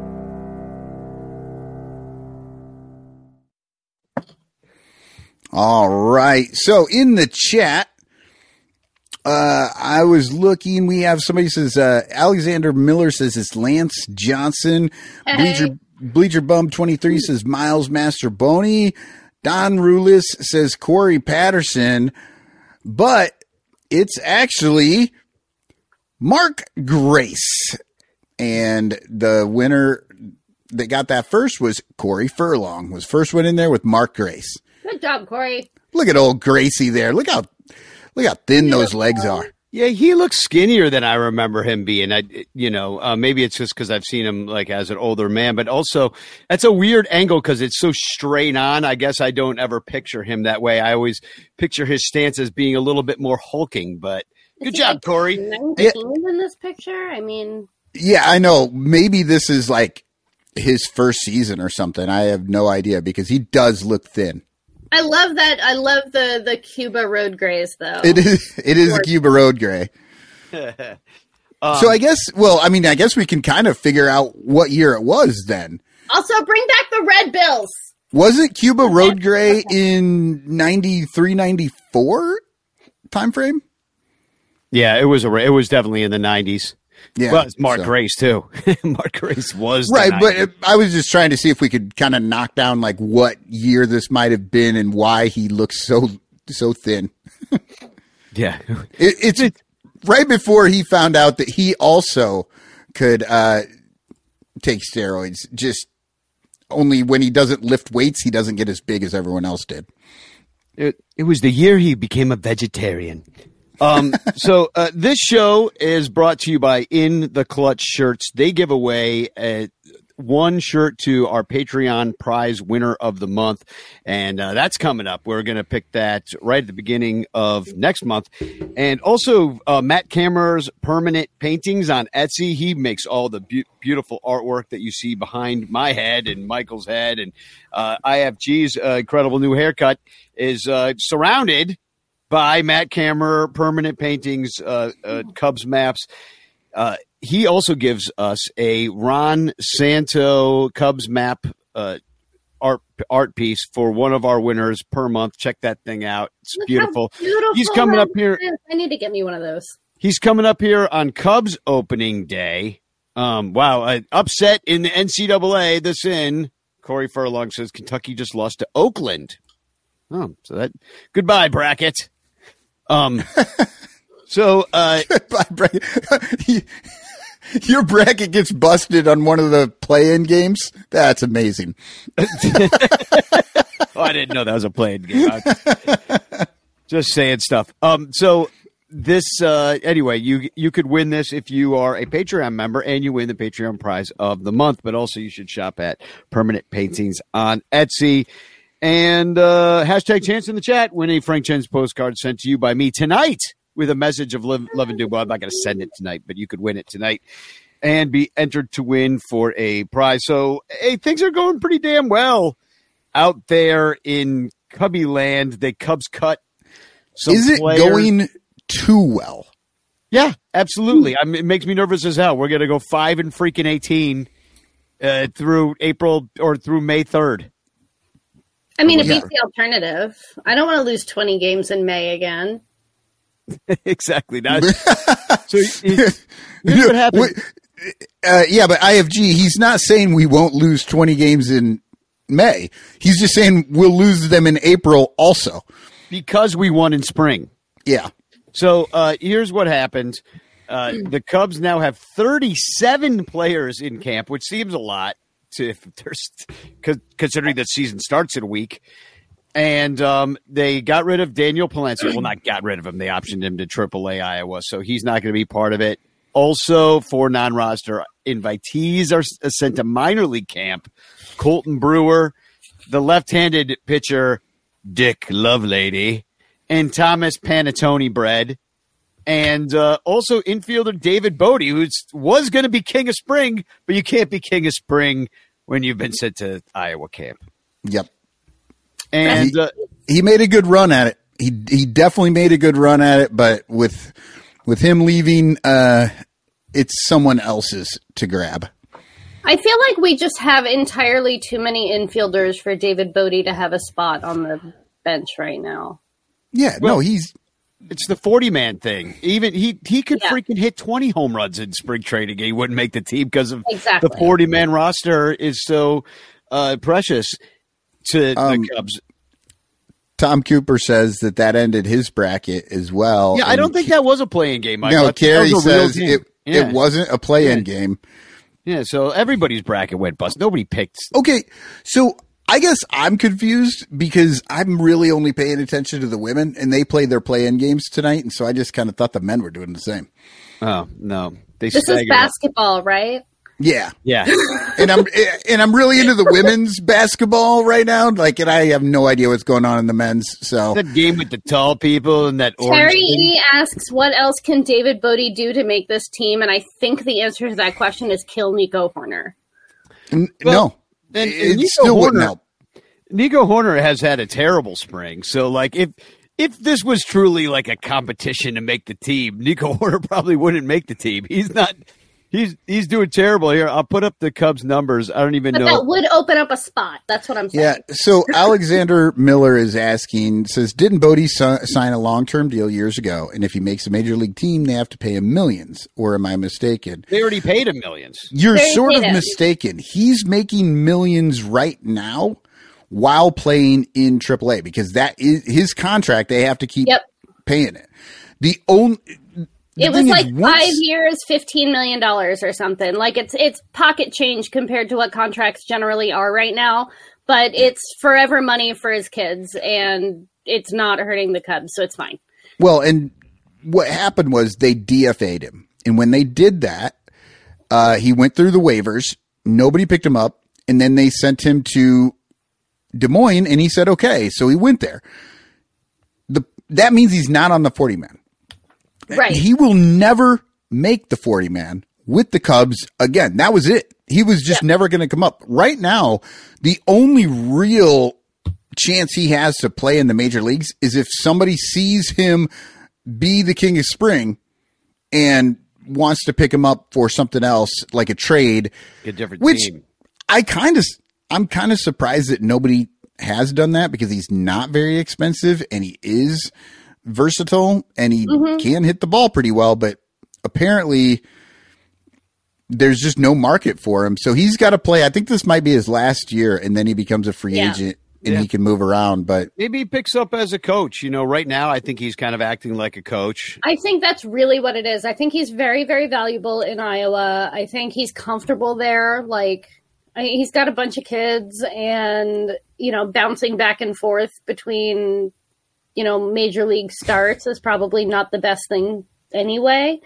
All right. So in the chat, uh, I was looking. We have somebody says uh, Alexander Miller says it's Lance Johnson. Hey. Bleacher Bleacher Bum twenty-three says Miles Masterboni. Don Rulis says Corey Patterson, but it's actually Mark Grace. And the winner that got that first was Corey Furlong. Was first one in there with Mark Grace. Good job, Corey. Look at old Gracie there. Look how look how thin those legs are. Yeah, he looks skinnier than I remember him being. I, you know, uh, maybe it's just because I've seen him like as an older man, but also that's a weird angle because it's so straight on. I guess I don't ever picture him that way. I always picture his stance as being a little bit more hulking. But good job, like Corey. nineteen in this picture. I mean, Yeah, I know. Maybe this is like his first season or something. I have no idea because he does look thin. I love that. I love the the Cuba Road Grays, though. It is. It is a Cuba Road Gray. um, So I guess. Well, I mean, I guess we can kind of figure out what year it was then. Also, bring back the Red Bills. Was it Cuba Road Gray in ninety-three, ninety-four time frame? yeah, it was a. It was definitely in the nineties. Yeah, well, it's Mark so. Grace too. Mark Grace was Right, the but nineties. it, I was just trying to see if we could kind of knock down like what year this might have been and why he looks so so thin. yeah, It, it's right before he found out that he also could uh, take steroids. Just only when he doesn't lift weights, he doesn't get as big as everyone else did. It, it was the year he became a vegetarian. Um, so uh, this show is brought to you by In the Clutch Shirts. They give away uh, one shirt to our Patreon prize winner of the month, and uh, that's coming up. We're going to pick that right at the beginning of next month. And also uh, Matt Kammerer's permanent paintings on Etsy. He makes all the be- beautiful artwork that you see behind my head and Michael's head. And uh, I F G's uh, incredible new haircut is uh, surrounded by Matt Kammerer, permanent paintings, uh, uh, Cubs maps. Uh, he also gives us a Ron Santo Cubs map uh, art art piece for one of our winners per month. Check that thing out. It's Look beautiful. how beautiful He's coming that up here. is. I need to get me one of those. He's coming up here on Cubs opening day. Um, wow, uh, upset in the N C double A. This in Corey Furlong says Kentucky just lost to Oakland. Oh, so that goodbye bracket. Um, so uh, goodbye bracket. Your bracket gets busted on one of the play-in games. That's amazing. Oh, I didn't know that was a play-in game. Just saying stuff. Um, so. This uh, anyway, you you could win this if you are a Patreon member and you win the Patreon prize of the month. But also, you should shop at Permanent Paintings on Etsy and uh, hashtag chance in the chat. Win a Frank Chen's postcard sent to you by me tonight with a message of love, love and Dubois. I'm not going to send it tonight, but you could win it tonight and be entered to win for a prize. So, hey, things are going pretty damn well out there in Cubby Land. The Cubs cut. Some Is it players. going too well? Yeah, absolutely. I mean, it makes me nervous as hell. We're going to go five and freaking eighteen uh, through April or through May third. I mean, it Yeah. beats the alternative. I don't want to lose twenty games in May again. Exactly. Not, so here's what happened. Wait, uh, yeah, but I F G, he's not saying we won't lose twenty games in May. He's just saying we'll lose them in April also. Because we won in spring. Yeah. So uh, here's what happened. Uh, the Cubs now have thirty-seven players in camp, which seems a lot to if there's considering that season starts in a week. And um, they got rid of Daniel Palencia. Well, not got rid of him. They optioned him to triple A Iowa, so he's not going to be part of it. Also, four non-roster invitees are sent to minor league camp. Colton Brewer, the left-handed pitcher Dick Lovelady, and Thomas Panettone Bread, and uh, also infielder David Bodie, who was going to be king of spring, but you can't be king of spring when you've been sent to Iowa camp. Yep. And he, uh, he made a good run at it. He he definitely made a good run at it, but with with him leaving, uh, it's someone else's to grab. I feel like we just have entirely too many infielders for David Bodie to have a spot on the bench right now. Yeah, Well, no, he's it's the forty-man thing. Even he he could Yeah. freaking hit twenty home runs in spring training. He wouldn't make the team because of Exactly. the forty-man roster is so uh, precious to Um, the Cubs. Tom Cooper says that that ended his bracket as well. Yeah, I And don't think that was a playing game. I No, thought that Kerry was a real says game. it Yeah. it wasn't a play-in Yeah. game. Yeah, so everybody's bracket went bust. Nobody picked. Okay, so I guess I'm confused because I'm really only paying attention to the women, and they played their play-in games tonight, and so I just kind of thought the men were doing the same. Oh no, they This is staggered up. basketball, right? Yeah, Yeah, and I'm and I'm really into the women's basketball right now. Like, and I have no idea what's going on in the men's. So that game with the tall people and that orange Terry thing. E asks, what else can David Bodie do to make this team? And I think the answer to that question is kill Nico Horner. n- Well, no, and- it and Nico still wouldn't Horner- help. Nico Horner has had a terrible spring. So, like, if if this was truly like a competition to make the team, Nico Horner probably wouldn't make the team. He's not. He's he's doing terrible here. I'll put up the Cubs numbers. I don't even But know. that would open up a spot. That's what I'm saying. Yeah. So Alexander Miller is asking, says, didn't Bodie si- sign a long-term deal years ago? And if he makes a major league team, they have to pay him millions. Or am I mistaken? They already paid him millions. You're They sort of paid him. mistaken. He's making millions right now while playing in triple A because that is his contract. They have to keep Yep. paying it. The only It was thing is, like once- five years, fifteen million dollars or something. Like it's it's pocket change compared to what contracts generally are right now. But it's forever money for his kids, and it's not hurting the Cubs, so it's fine. Well, and what happened was they D F A'd him. And when they did that, uh, he went through the waivers. Nobody picked him up. And then they sent him to Des Moines, and he said, okay. So he went there. The That means he's not on the forty-man. Right. He will never make the forty-man with the Cubs again. That was it. He was just Yeah. never going to come up. Right now, the only real chance he has to play in the major leagues is if somebody sees him be the king of spring and wants to pick him up for something else, like a trade. A different Which team. I kind of, I'm kind of surprised that nobody has done that because he's not very expensive and he is versatile and he Mhm. can hit the ball pretty well, but apparently there's just no market for him. So he's got to play. I think this might be his last year, and then he becomes a free Yeah. agent and Yeah. he can move around. But Maybe he picks up as a coach. You know, right now I think he's kind of acting like a coach. I think that's really what it is. I think he's very, very valuable in Iowa. I think he's comfortable there. Like, I, he's got a bunch of kids and, you know, bouncing back and forth between, you know, major league starts is probably not the best thing anyway.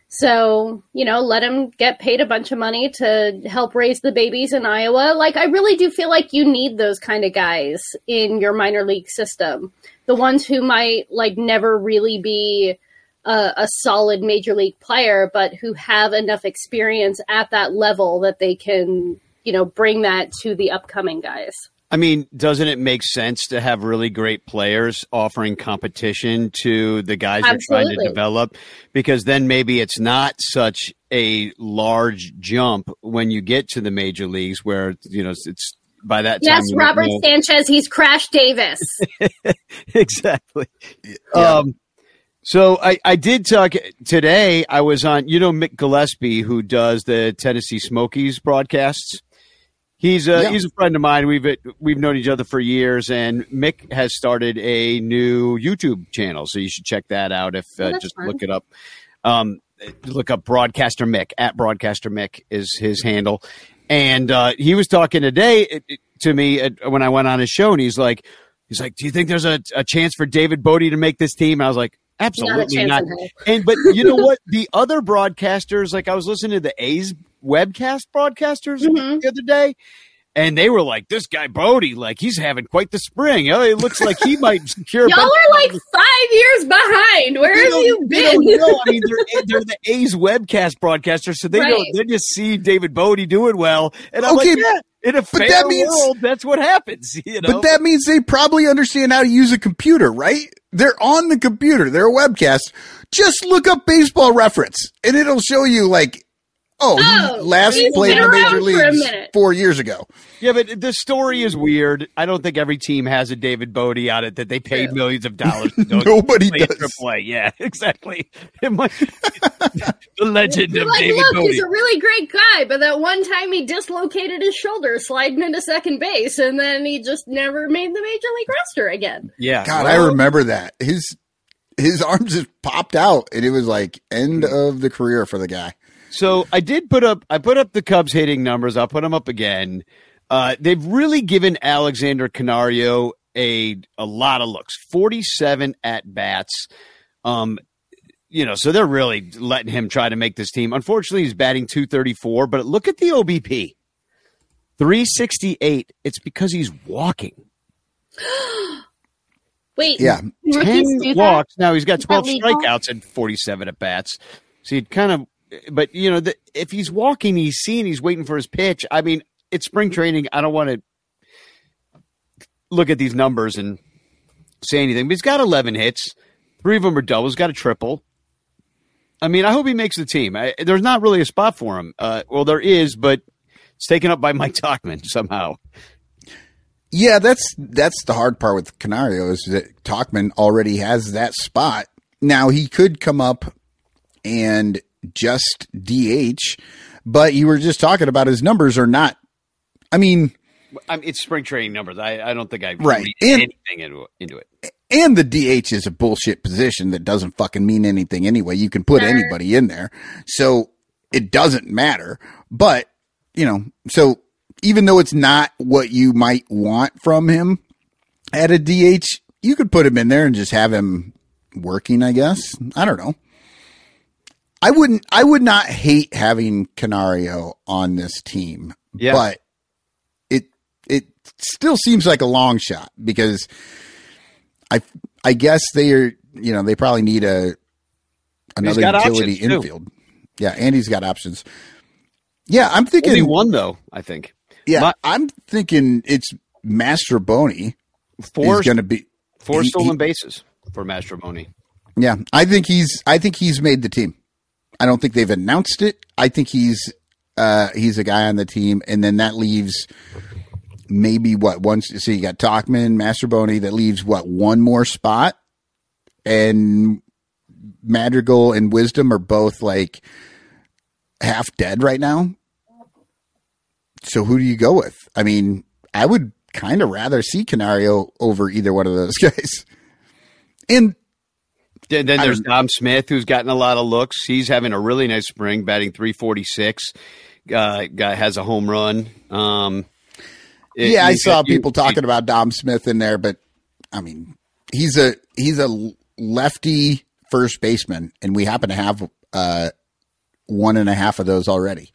So, you know, let him get paid a bunch of money to help raise the babies in Iowa. Like, I really do feel like you need those kind of guys in your minor league system. The ones who might, like, never really be a, a solid major league player, but who have enough experience at that level that they can, you know, bring that to the upcoming guys. I mean, doesn't it make sense to have really great players offering competition to the guys you're trying to Absolutely. develop? Because then maybe it's not such a large jump when you get to the major leagues where, you know, it's by that time. Yes, you don't Robert know- Sanchez, he's Crash Davis. Exactly. Um, so I, I did talk today. I was on, you know, Mick Gillespie, who does the Tennessee Smokies broadcasts. He's a, Yeah. he's a friend of mine. We've we've known each other for years, and Mick has started a new YouTube channel, so you should check that out. If Oh, uh, that's just fun. look it up, um, look up Broadcaster Mick at Broadcaster Mick is his handle, and uh, he was talking today it- it- to me at, when I went on his show, and he's like, he's like, do you think there's a, a chance for David Bodie to make this team? And I was like, absolutely chance not. in hell. And but you know what? The other broadcasters, like I was listening to the A's webcast broadcasters Mhm. the other day, and they were like, "This guy Bodie, like he's having quite the spring. Oh, it looks like he might secure." Y'all are like five years behind. Where They have don't- you they been? don't know. I mean, they're, they're the A's webcast broadcasters, so they Right. don't. They just see David Bodie doing well, and I'm Okay, like, "Yeah, in a fair that means- world, that's what happens." You know, But that means they probably understand how to use a computer, right? They're on the computer. They're a webcast. Just look up Baseball Reference, and it'll show you like, oh, Oh, he last he's played been in the major around for a leagues minute. four years ago. yeah, but the story is weird. I don't think every team has a David Bodie on it that they paid True. millions of dollars to go Nobody play does. triple A. Yeah, exactly. It might be the legend You're of like, David look, Bodie. he's a really great guy, but that one time he dislocated his shoulder sliding into second base, and then he just never made the major league roster again. Yeah, God, well, I remember that. His his arms just popped out, and it was like end of the career for the guy. So I did put up. I put up the Cubs hitting numbers. I'll put them up again. Uh, they've really given Alexander Canario a a lot of looks. forty-seven at bats. Um, you know, so they're really letting him try to make this team. Unfortunately, he's batting two thirty-four. But look at the O B P, three sixty-eight. It's because he's walking. Wait, Yeah. can rookies ten do that? walks. Now he's got Is that twelve legal? strikeouts and forty-seven at bats. So he'd kind of, but you know, the, if he's walking, he's seeing, he's waiting for his pitch. I mean, it's spring training. I don't want to look at these numbers and say anything, but he's got eleven hits. Three of them are doubles, got a triple. I mean, I hope he makes the team. I, there's not really a spot for him. Uh, well, there is, but it's taken up by Mike Tauchman somehow. Yeah, that's that's the hard part with Canario is that Tauchman already has that spot. Now he could come up and just D H, but you were just talking about his numbers are not. I mean, I mean, it's spring training numbers. I, I don't think I Right. read And- anything into, into it. and the D H is a bullshit position that doesn't fucking mean anything anyway. You can put Sure. anybody in there, so it doesn't matter. But you know, so even though it's not what you might want from him at a D H, you could put him in there and just have him working, I guess. I don't know. I wouldn't, I would not hate having Canario on this team, Yeah. but it, it still seems like a long shot because I, I guess they are, you know, they probably need a, another got utility options, too. infield. Yeah. And he's got options. Yeah. I'm thinking, Only one though, I think. yeah, My- I'm thinking it's Mastroboni Four is going to be four he- stolen he- bases for Mastroboni. Yeah, I think he's. I think he's made the team. I don't think they've announced it. I think he's. Uh, he's a guy on the team, and then that leaves maybe what once. So you got Tauchman, Mastroboni. That leaves what one more spot, and Madrigal and Wisdom are both like half dead right now. So who do you go with? I mean, I would kind of rather see Canario over either one of those guys. And then, then there's Dom Smith, who's gotten a lot of looks. He's having a really nice spring, batting three forty-six. Uh, guy has a home run. Um, it, yeah, I saw you, people talking about Dom Smith in there, but I mean, he's a he's a lefty first baseman, and we happen to have uh, one and a half of those already.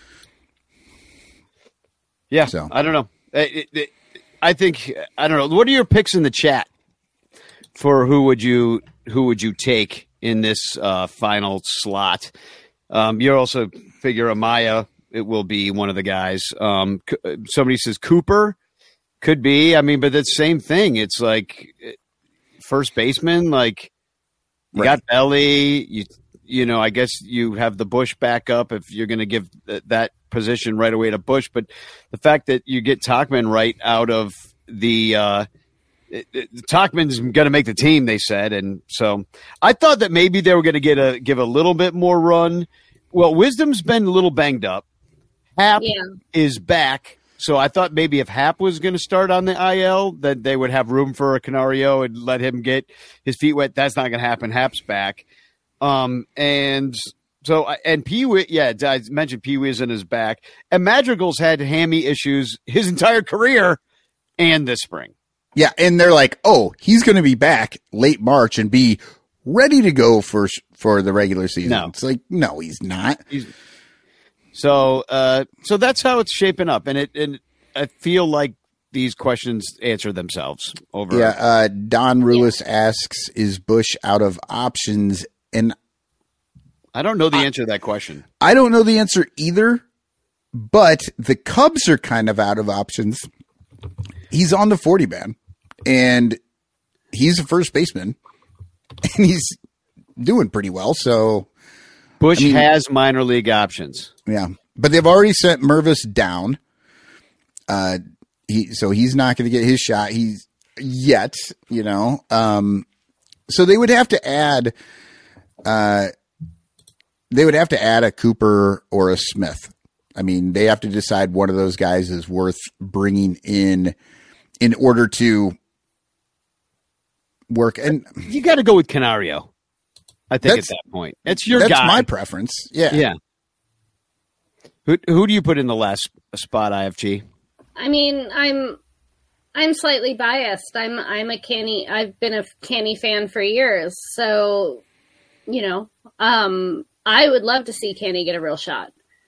Yeah, so I don't know. It, it, I think I don't know. What are your picks in the chat for who would you who would you take in this uh, final slot? Um, you're also figure Amaya. It will be one of the guys. Um, somebody says Cooper could be. I mean, but that's the same thing. It's like first baseman. Like you right. got Belly. You you know. I guess you have the Bush back up if you're going to give th- that position right away to Bush. But the fact that you get Tauchman right out of the uh, it, it, Tauchman's going to make the team, they said, and so I thought that maybe they were going to get a give a little bit more run. Well, Wisdom's been a little banged up. Hap yeah. is back, so I thought maybe if Hap was going to start on the I L, that they would have room for a Canario and let him get his feet wet. That's not going to happen. Hap's back, um, and so and Pee Wee, yeah, I mentioned Pee Wee's in his back, and Madrigal's had hammy issues his entire career and this spring. Yeah, and they're like, oh, he's going to be back late March and be ready to go for for the regular season. No. It's like, no, he's not. He's, so, uh, so that's how it's shaping up, and it and I feel like these questions answer themselves over. Yeah, uh, Don Rulis yeah. asks, "Is Bush out of options?" And I don't know the I, answer to that question. I don't know the answer either, but the Cubs are kind of out of options. He's on the forty man, and he's a first baseman, and he's doing pretty well. So Bush I mean, has minor league options. Yeah, but they've already sent Mervis down. Uh, he so he's not going to get his shot. He's yet, you know. Um, so they would have to add. Uh, they would have to add a Cooper or a Smith. I mean, they have to decide one of those guys is worth bringing in in order to work. And you got to go with Canario. I think at that point, it's your that's guy. my preference. Yeah, yeah. Who who do you put in the last spot, I F G? I mean, I'm I'm slightly biased. I'm I'm a Canny. I've been a Canny fan for years, so you know, um, I would love to see Canny get a real shot.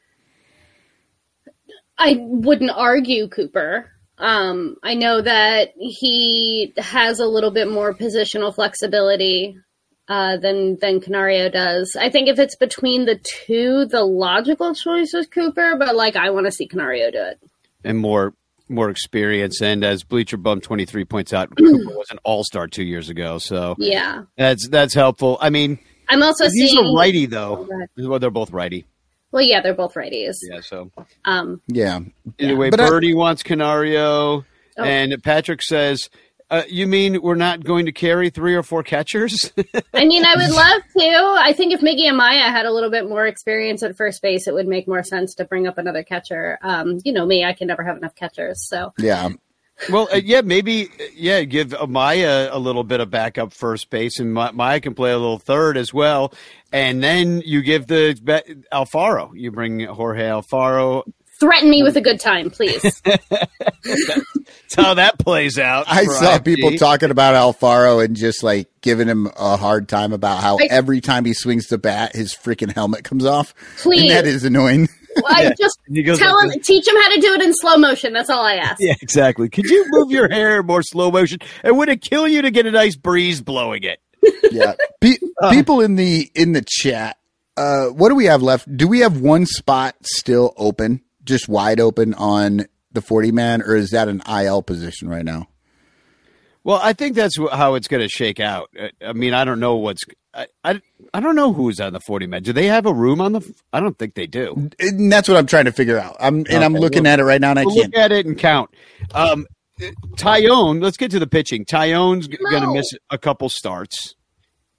I wouldn't argue Cooper. Um, I know that he has a little bit more positional flexibility uh, than than Canario does. I think if it's between the two, the logical choice is Cooper, but like I want to see Canario do it. And more more experience. And as Bleacher Bum twenty-three points out, Cooper was an all-star two years ago. So yeah, that's that's helpful. I mean, I'm also he's seeing a righty though. Well, they're both righty. Well, yeah, they're both righties. Yeah, so um, yeah. Either way, but Birdie I, wants Canario, oh. and Patrick says, uh, "You mean we're not going to carry three or four catchers?" I mean, I would love to. I think if Miggy Amaya had a little bit more experience at first base, it would make more sense to bring up another catcher. Um, you know me, I can never have enough catchers. So yeah. Well, uh, yeah, maybe, yeah, give Amaya a little bit of backup first base, and Ma- Maya can play a little third as well. And then you give the Alfaro. You bring Jorge Alfaro. Threaten me with a good time, please. That's how that plays out. I saw I F G. people talking about Alfaro and just like giving him a hard time about how I, every time he swings the bat, his freaking helmet comes off. Please. And that is annoying. Well, I Yeah. just tell like him, this. teach him how to do it in slow motion. That's all I ask. Yeah, exactly. Could you move your hair more slow motion? And would it kill you to get a nice breeze blowing it? Yeah. Pe- people in the in the chat, uh, what do we have left? Do we have one spot still open, just wide open on the forty man, or is that an I L position right now? Well, I think that's wh- how it's going to shake out. I, I mean, I don't know what's. I, I, I don't know who's on the forty man. Do they have a room on the? f- I don't think they do. And that's what I'm trying to figure out. I'm and I'm Okay, looking well, at it right now, and I We'll can't. look at it and count. Um, Tyone, let's get to the pitching. Tyone's g- going to No. miss a couple starts.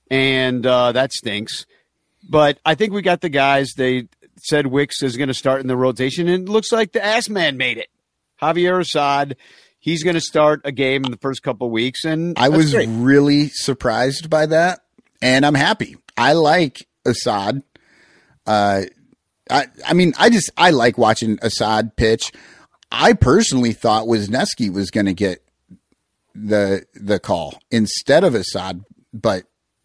and uh, that stinks. But I think we got the guys. They said Wicks is going to start in the rotation, and it looks like the ass man made it. Javier Assad, he's going to start a game in the first couple of weeks, and I was great. really surprised by that, and I'm happy. I like Assad. Uh, I, I mean, I just I like watching Assad pitch. I personally thought Wisniewski was going to get the the call instead of Assad, but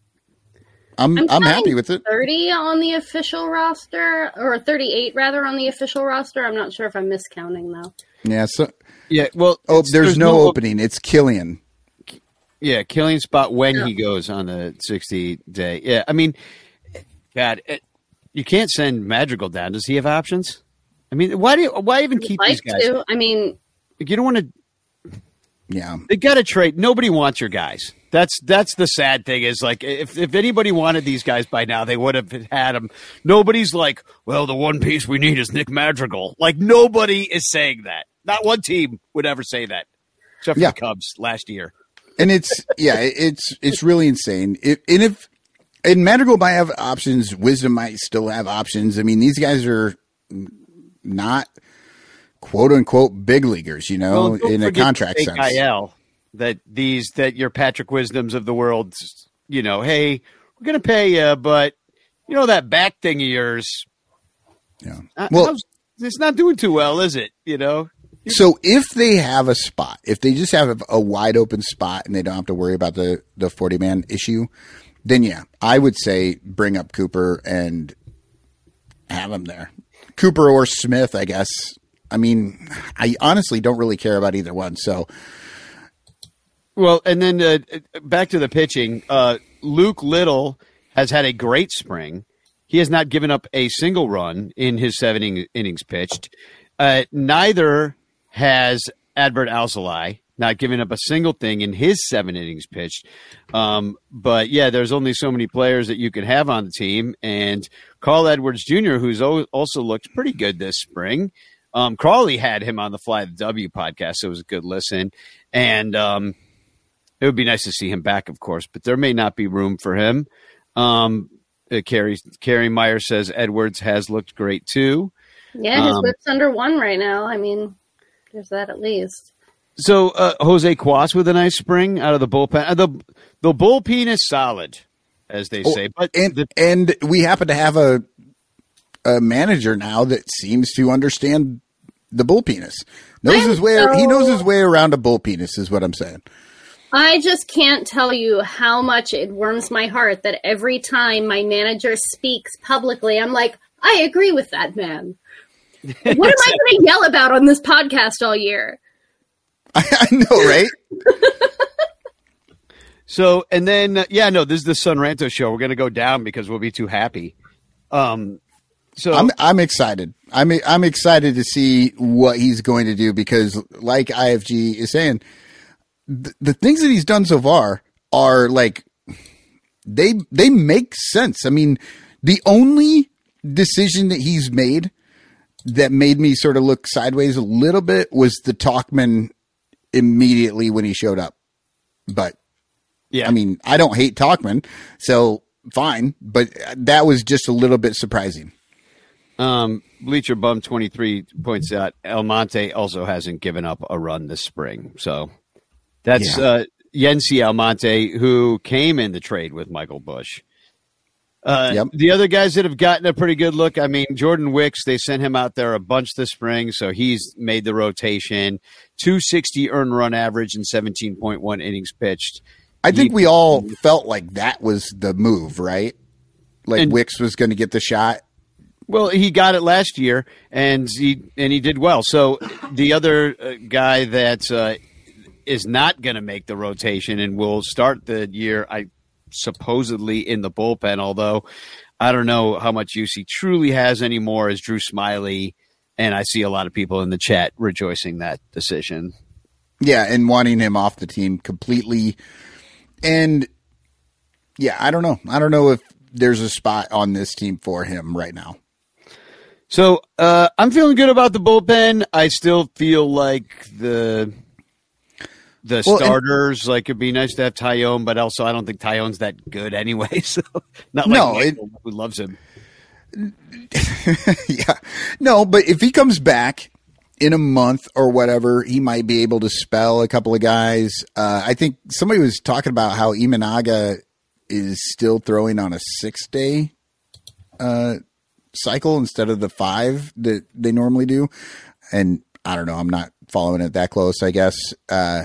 I'm I'm, I'm happy with it. thirty on the official roster, or thirty-eight rather on the official roster. I'm not sure if I'm miscounting though. Yeah. So yeah. Well, oh, there's, there's no, no opening. It's Killian. Yeah, Killian spot when yeah. he goes on the sixty day. Yeah, I mean, God, it, you can't send Madrigal down. Does he have options? I mean, why do you, why even I'd keep like these guys? To. I mean, you don't want to. Yeah, they got to trade. Nobody wants your guys. That's that's the sad thing. Is like if if anybody wanted these guys by now, they would have had them. Nobody's like, well, the one piece we need is Nick Madrigal. Like nobody is saying that. Not one team would ever say that, except for yeah. the Cubs last year. And it's yeah, it's it's really insane. It, and if and Madrigal might have options, Wisdom might still have options. I mean, these guys are not quote unquote big leaguers, you know, well, in a contract sense. I L, that these that your Patrick Wisdoms of the world, you know, hey, we're gonna pay you, but you know that back thing of yours, yeah, uh, well, it's not doing too well, is it? You know. So if they have a spot, if they just have a wide open spot and they don't have to worry about the the forty man issue, then yeah, I would say bring up Cooper and have him there. Cooper or Smith, I guess. I mean, I honestly don't really care about either one. So, well, and then uh, back to the pitching. Uh, Luke Little has had a great spring. He has not given up a single run in his seven in- innings pitched. Uh, neither has Adbert Alzolay, not giving up a single thing in his seven innings pitched. Um, but yeah, there's only so many players that you can have on the team. And Carl Edwards Junior, who's also looked pretty good this spring. Um, Crawley had him on the Fly the W podcast, so it was a good listen. And um, it would be nice to see him back, of course, but there may not be room for him. Um, uh, Carrie, Carrie Meyer says Edwards has looked great too. Yeah, his um, whip's under one right now. I mean, there's that at least. So uh, Jose Cuas with a nice spring out of the bullpen. Uh, the the bullpen is solid, as they oh, say. But and the, and we happen to have a a manager now that seems to understand the bull penis. Knows I'm his way. so, he knows his way around a bull penis. Is what I'm saying. I just can't tell you how much it warms my heart that every time my manager speaks publicly, I'm like, I agree with that man. What am I going to yell about on this podcast all year? I, I know, right? So, and then, uh, yeah, no, this is the Sonranto show. We're going to go down because we'll be too happy. Um, so I'm I'm excited. I'm I'm excited to see what he's going to do because, like I F G is saying, th- the things that he's done so far are like they they make sense. I mean, the only decision that he's made that made me sort of look sideways a little bit was the Tauchman immediately when he showed up. But yeah, I mean, I don't hate Tauchman, so fine. But that was just a little bit surprising. Um, Bleacher Bum twenty-three points out Almonte also hasn't given up a run this spring. So that's yeah. uh, Yency Almonte, who came in the trade with Michael Busch. Uh, yep. The other guys that have gotten a pretty good look, I mean, Jordan Wicks, they sent him out there a bunch this spring, so he's made the rotation. two sixty earned run average and seventeen point one innings pitched. I think he, we all felt like that was the move, right? Like and, Wicks was going to get the shot. Well, he got it last year, and he and he did well. So the other uh, guy that uh, is not going to make the rotation and will start the year, I supposedly in the bullpen, although I don't know how much use he truly has anymore, is Drew Smiley, and I see a lot of people in the chat rejoicing that decision. Yeah, and wanting him off the team completely. And yeah, I don't know. I don't know if there's a spot on this team for him right now. So uh, I'm feeling good about the bullpen. I still feel like the the Well, starters, like it'd be nice to have Tyone, but also I don't think Tyone's that good anyway. So not like No, Michael, who loves him. Yeah. No, but if he comes back in a month or whatever, he might be able to spell a couple of guys. Uh, I think somebody was talking about how Imanaga is still throwing on a six day uh, cycle instead of the five that they normally do. And I don't know. I'm not following it that close, I guess. Uh,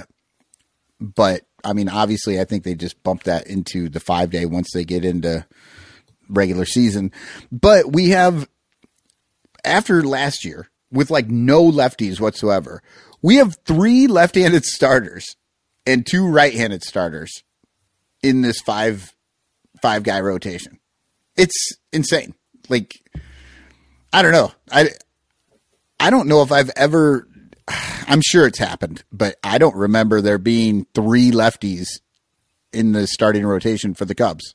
but I mean, obviously I think they just bumped that into the five day once they get into regular season. But we have, after last year, with like no lefties whatsoever, we have three left-handed starters and two right-handed starters in this five five guy rotation. It's insane. Like, I don't know. I I don't know if I've ever, I'm sure it's happened, but I don't remember there being three lefties in the starting rotation for the Cubs.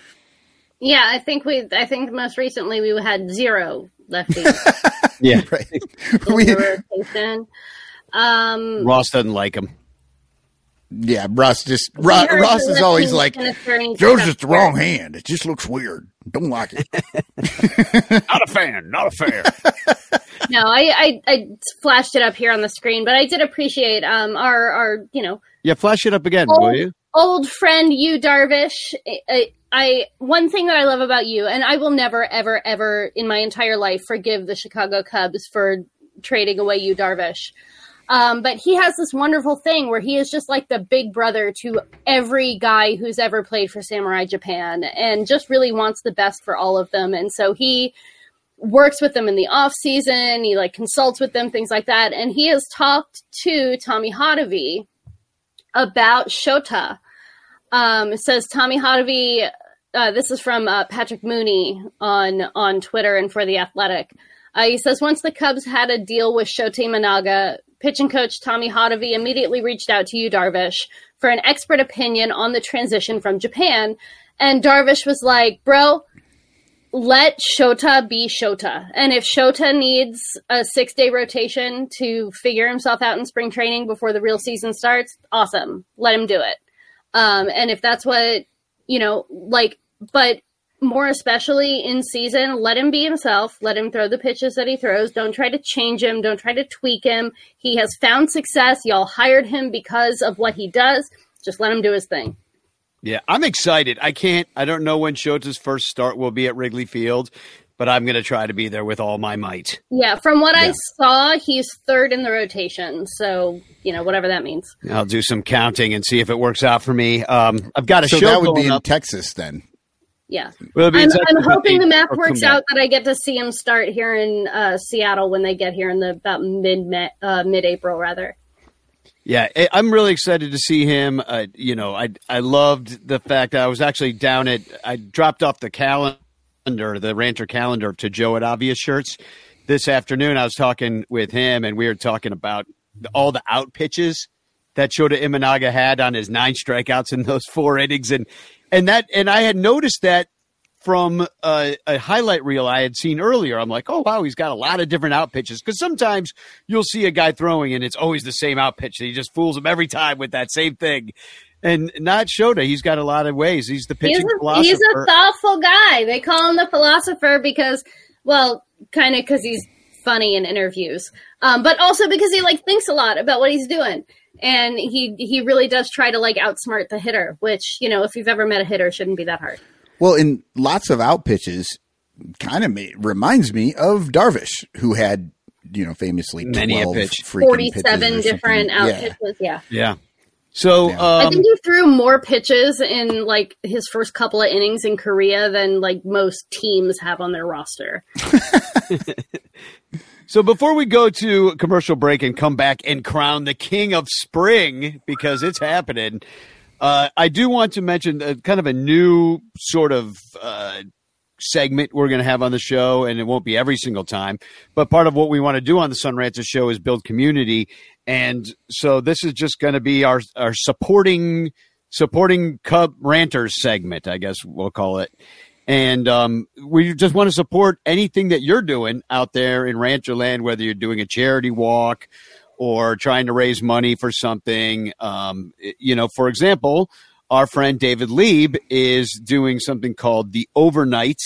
Yeah, I think we. I think most recently we had zero lefties. Yeah, right. in We, the rotation. Um, Ross doesn't like him. yeah, Ross just Ross, Here's Ross the is always lefties like, and attorneys Joe's stuff just the there. wrong hand. It just looks weird. Don't like it. Not a fan. Not a fan. No, I, I I flashed it up here on the screen, but I did appreciate um our our you know Yeah, flash it up again, will old, you? old friend you Darvish. I, I one thing that I love about you, and I will never ever ever in my entire life forgive the Chicago Cubs for trading away you Darvish. Um, but he has this wonderful thing where he is just like the big brother to every guy who's ever played for Samurai Japan and just really wants the best for all of them. And so he works with them in the off season. He like consults with them, things like that. And he has talked to Tommy Hotovy about Shota. Um, it says Tommy Hotovy, uh, this is from uh, Patrick Mooney on, on Twitter and for The Athletic. Uh, he says, once the Cubs had a deal with Shota Imanaga, pitching coach Tommy Hotovy immediately reached out to you, Darvish, for an expert opinion on the transition from Japan. And Darvish was like, bro, let Shota be Shota. And if Shota needs a six-day rotation to figure himself out in spring training before the real season starts, awesome. Let him do it. Um, and if that's what, you know, like, but more especially in season, let him be himself. Let him throw the pitches that he throws. Don't try to change him. Don't try to tweak him. He has found success. Y'all hired him because of what he does. Just let him do his thing. Yeah, I'm excited. I can't, I don't know when Shota's first start will be at Wrigley Field, but I'm going to try to be there with all my might. Yeah, from what Yeah. I saw, he's third in the rotation. So, you know, whatever that means. I'll do some counting and see if it works out for me. Um, I've got a So show that would going be in up. Texas then. Yeah. Will it be in I'm, Texas I'm if hoping they- the math or works come out back? that I get to see him start here in uh, Seattle when they get here in the about mid uh, mid April rather. Yeah, I- I'm really excited to see him. Uh, you know, I I loved the fact that I was actually down at, I dropped off the calendar, the Ranter calendar to Joe at Obvious Shirts this afternoon. I was talking with him, and we were talking about all the out pitches that Shota Imanaga had on his nine strikeouts in those four innings, and and that and I had noticed that from a, a highlight reel I had seen earlier. I'm like, oh, wow, he's got a lot of different out pitches. Because sometimes you'll see a guy throwing and it's always the same out pitch. He just fools him every time with that same thing. And not Shota. He's got a lot of ways. He's the pitching He's a, philosopher. he's a thoughtful guy. They call him the philosopher because, well, kind of because he's funny in interviews, um, but also because he like thinks a lot about what he's doing. And he he really does try to like outsmart the hitter, which, you know, if you've ever met a hitter, shouldn't be that hard. Well, in lots of out pitches, kind of reminds me of Darvish, who had, you know, famously Many a twelve pitch. freaking forty-seven pitches or different something. out Yeah. pitches. Yeah. Yeah. So Yeah. I um, think he threw more pitches in like his first couple of innings in Korea than like most teams have on their roster. So before we go to commercial break and come back and crown the king of spring, because it's happening, uh, I do want to mention a, kind of a new sort of uh, segment we're going to have on the show, and it won't be every single time. But part of what we want to do on the Sun Rancher show is build community, and so this is just going to be our our supporting supporting Cub Ranters segment, I guess we'll call it. And um, we just want to support anything that you're doing out there in Rancher Land, whether you're doing a charity walk or trying to raise money for something. Um, you know, for example, our friend David Lieb is doing something called the Overnight,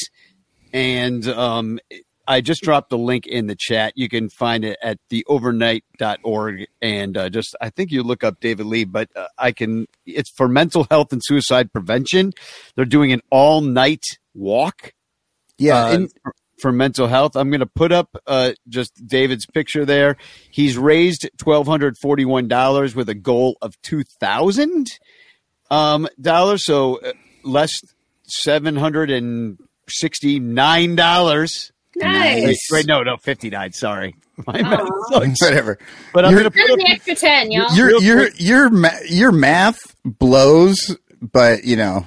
and um, I just dropped the link in the chat. You can find it at the overnight dot org, and uh, just I think you look up David Lieb, but uh, I can. It's for mental health and suicide prevention. They're doing an all night walk. Yeah, uh, and- for, for mental health. I'm going to put up uh, just David's picture there. He's raised one thousand two hundred forty-one dollars with a goal of two thousand um, dollars, so uh, less seven hundred sixty-nine dollars. Nice. Wait, wait, no, no, fifty-nine. Sorry, my math Aw. sucks. Whatever. But I'm You're- going to put There's up. the extra ten, y'all. Your Real your quick. your ma- your math blows, but you know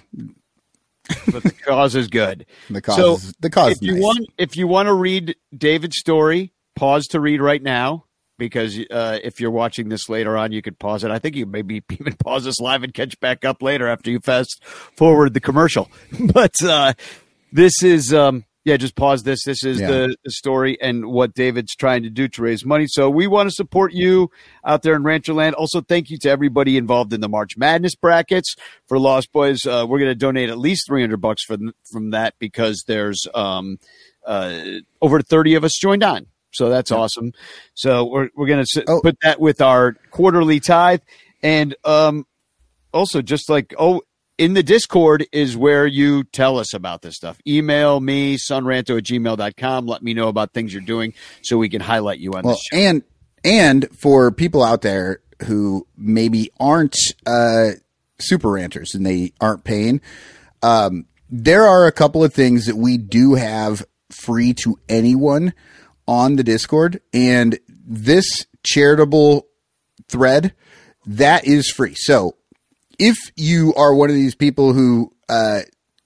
But the cause is good. the cause. So is, the cause. if is you nice. want, if you want to read David's story, pause to read right now, because uh, if you're watching this later on, you could pause it. I think you maybe even pause this live and catch back up later after you fast forward the commercial. But uh, this is. Um, Yeah, just pause this. This is Yeah. the, the story and what David's trying to do to raise money. So we want to support you out there in Rancher Land. Also, thank you to everybody involved in the March Madness brackets for Lost Boys. Uh, we're going to donate at least three hundred bucks from from that, because there's um, uh, over thirty of us joined on. So that's awesome. So we're we're going to Oh. put that with our quarterly tithe, and um, also just like oh. in the Discord is where you tell us about this stuff. Email me, sunranto at gmail dot com. Let me know about things you're doing so we can highlight you on Well, this show. and and for people out there who maybe aren't uh, super ranters and they aren't paying, um, there are a couple of things that we do have free to anyone on the Discord, and this charitable thread, that is free. So if you are one of these people who uh,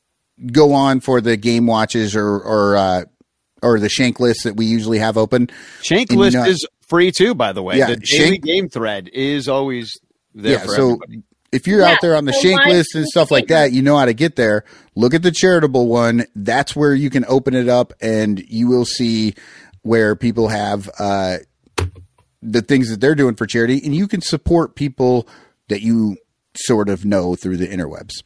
go on for the game watches or or uh, or the Shank list that we usually have open, Shank and you list know- is free too, by the way. Yeah, the daily Shank- game thread is always there yeah. for So everybody. if you're Yeah, out there on the so Shank why- list and stuff like that, you know how to get there. Look at the charitable one. That's where you can open it up, and you will see where people have uh, the things that they're doing for charity, and you can support people that you sort of know through the interwebs.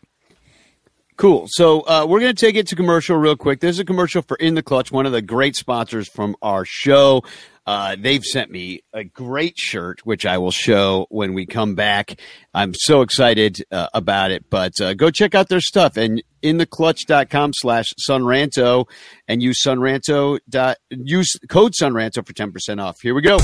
Cool. So uh, we're going to take it to commercial real quick. There's a commercial for In the Clutch, one of the great sponsors from our show. Uh, they've sent me a great shirt, which I will show when we come back. I'm so excited uh, about it, but uh, go check out their stuff, and intheclutch.com slash sunranto, and use sunranto dot use code sunranto for ten percent off. Here we go.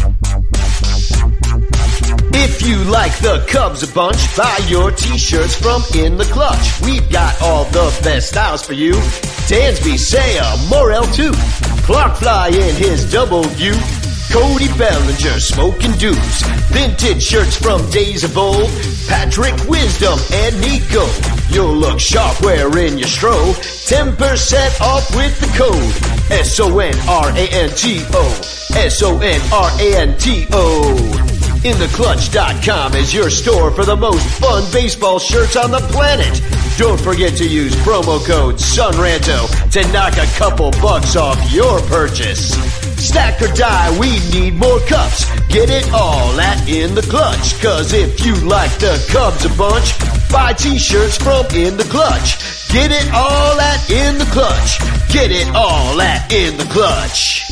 If you like the Cubs a bunch, buy your t-shirts from In the Clutch. We've got all the best styles for you. Dansby, Saya, Morel too. Clark Fly in his double view. Cody Bellinger, smoking dudes. Vintage shirts from days of old. Patrick Wisdom and Nico. You'll look sharp wearing your stro. ten percent off with the code. S O N R A N T O. S O N R A N T O. in the clutch dot com is your store for the most fun baseball shirts on the planet. Don't forget to use promo code SUNRANTO to knock a couple bucks off your purchase. Stack or die, we need more cups. Get it all at In the Clutch. Cause if you like the Cubs a bunch, buy t-shirts from In the Clutch. Get it all at In the Clutch. Get it all at In the Clutch.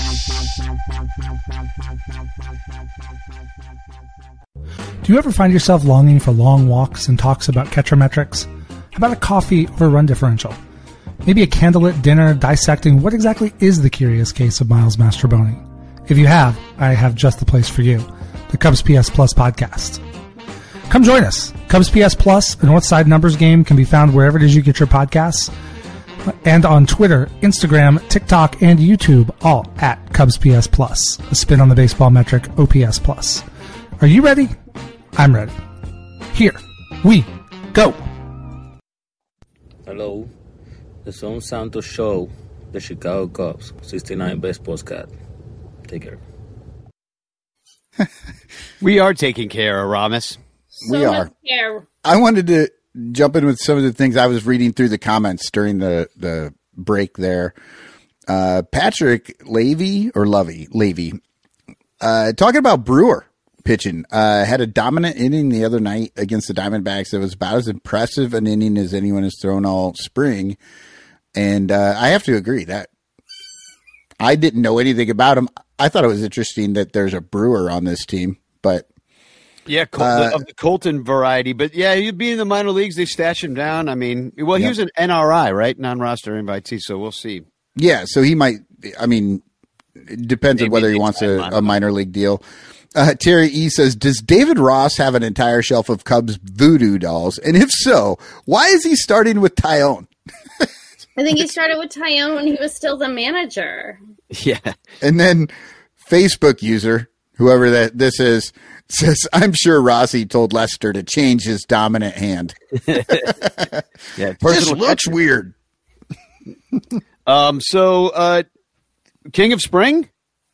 Do you ever find yourself longing for long walks and talks about Ketrometrics? How about a coffee over run differential? Maybe a candlelit dinner dissecting what exactly is the curious case of Miles Mastrobuoni? If you have, I have just the place for you, the Cubs P S Plus podcast. Come join us. Cubs P S Plus, a Northside numbers game, can be found wherever it is you get your podcasts, and on Twitter, Instagram, TikTok, and YouTube, all at Cubs P S Plus, a spin on the baseball metric O P S Plus. Are you ready? I'm ready. Here we go. Hello, the Son Santos Show, the Chicago Cubs, sixty-nine Best Postcard. Take care. We are taking care of Ramos. We So are. much care. I wanted to jump in with some of the things I was reading through the comments during the, the break there. Uh, Patrick Levy or Lovey Levy, uh, talking about Brewer pitching. Uh, had a dominant inning the other night against the Diamondbacks. It was about as impressive an inning as anyone has thrown all spring. And uh, I have to agree that I didn't know anything about him. I thought it was interesting that there's a Brewer on this team, but yeah, Col- uh, of the Colton variety. But yeah, he'd be in the minor leagues. They stash him down. I mean, well, he yep. was an N R I, right? Non-roster invitee. So we'll see. Yeah, so he might. I mean, it depends Maybe on whether he wants a, a minor league deal. Uh, Terry E says, "Does David Ross have an entire shelf of Cubs voodoo dolls? And if so, why is he starting with Tyone?" I think he started with Tyone when he was still the manager. Yeah. And then Facebook user, whoever that this is, says, "I'm sure Rossi told Lester to change his dominant hand." Yeah, this looks catcher. weird. um. So, uh, King of Spring.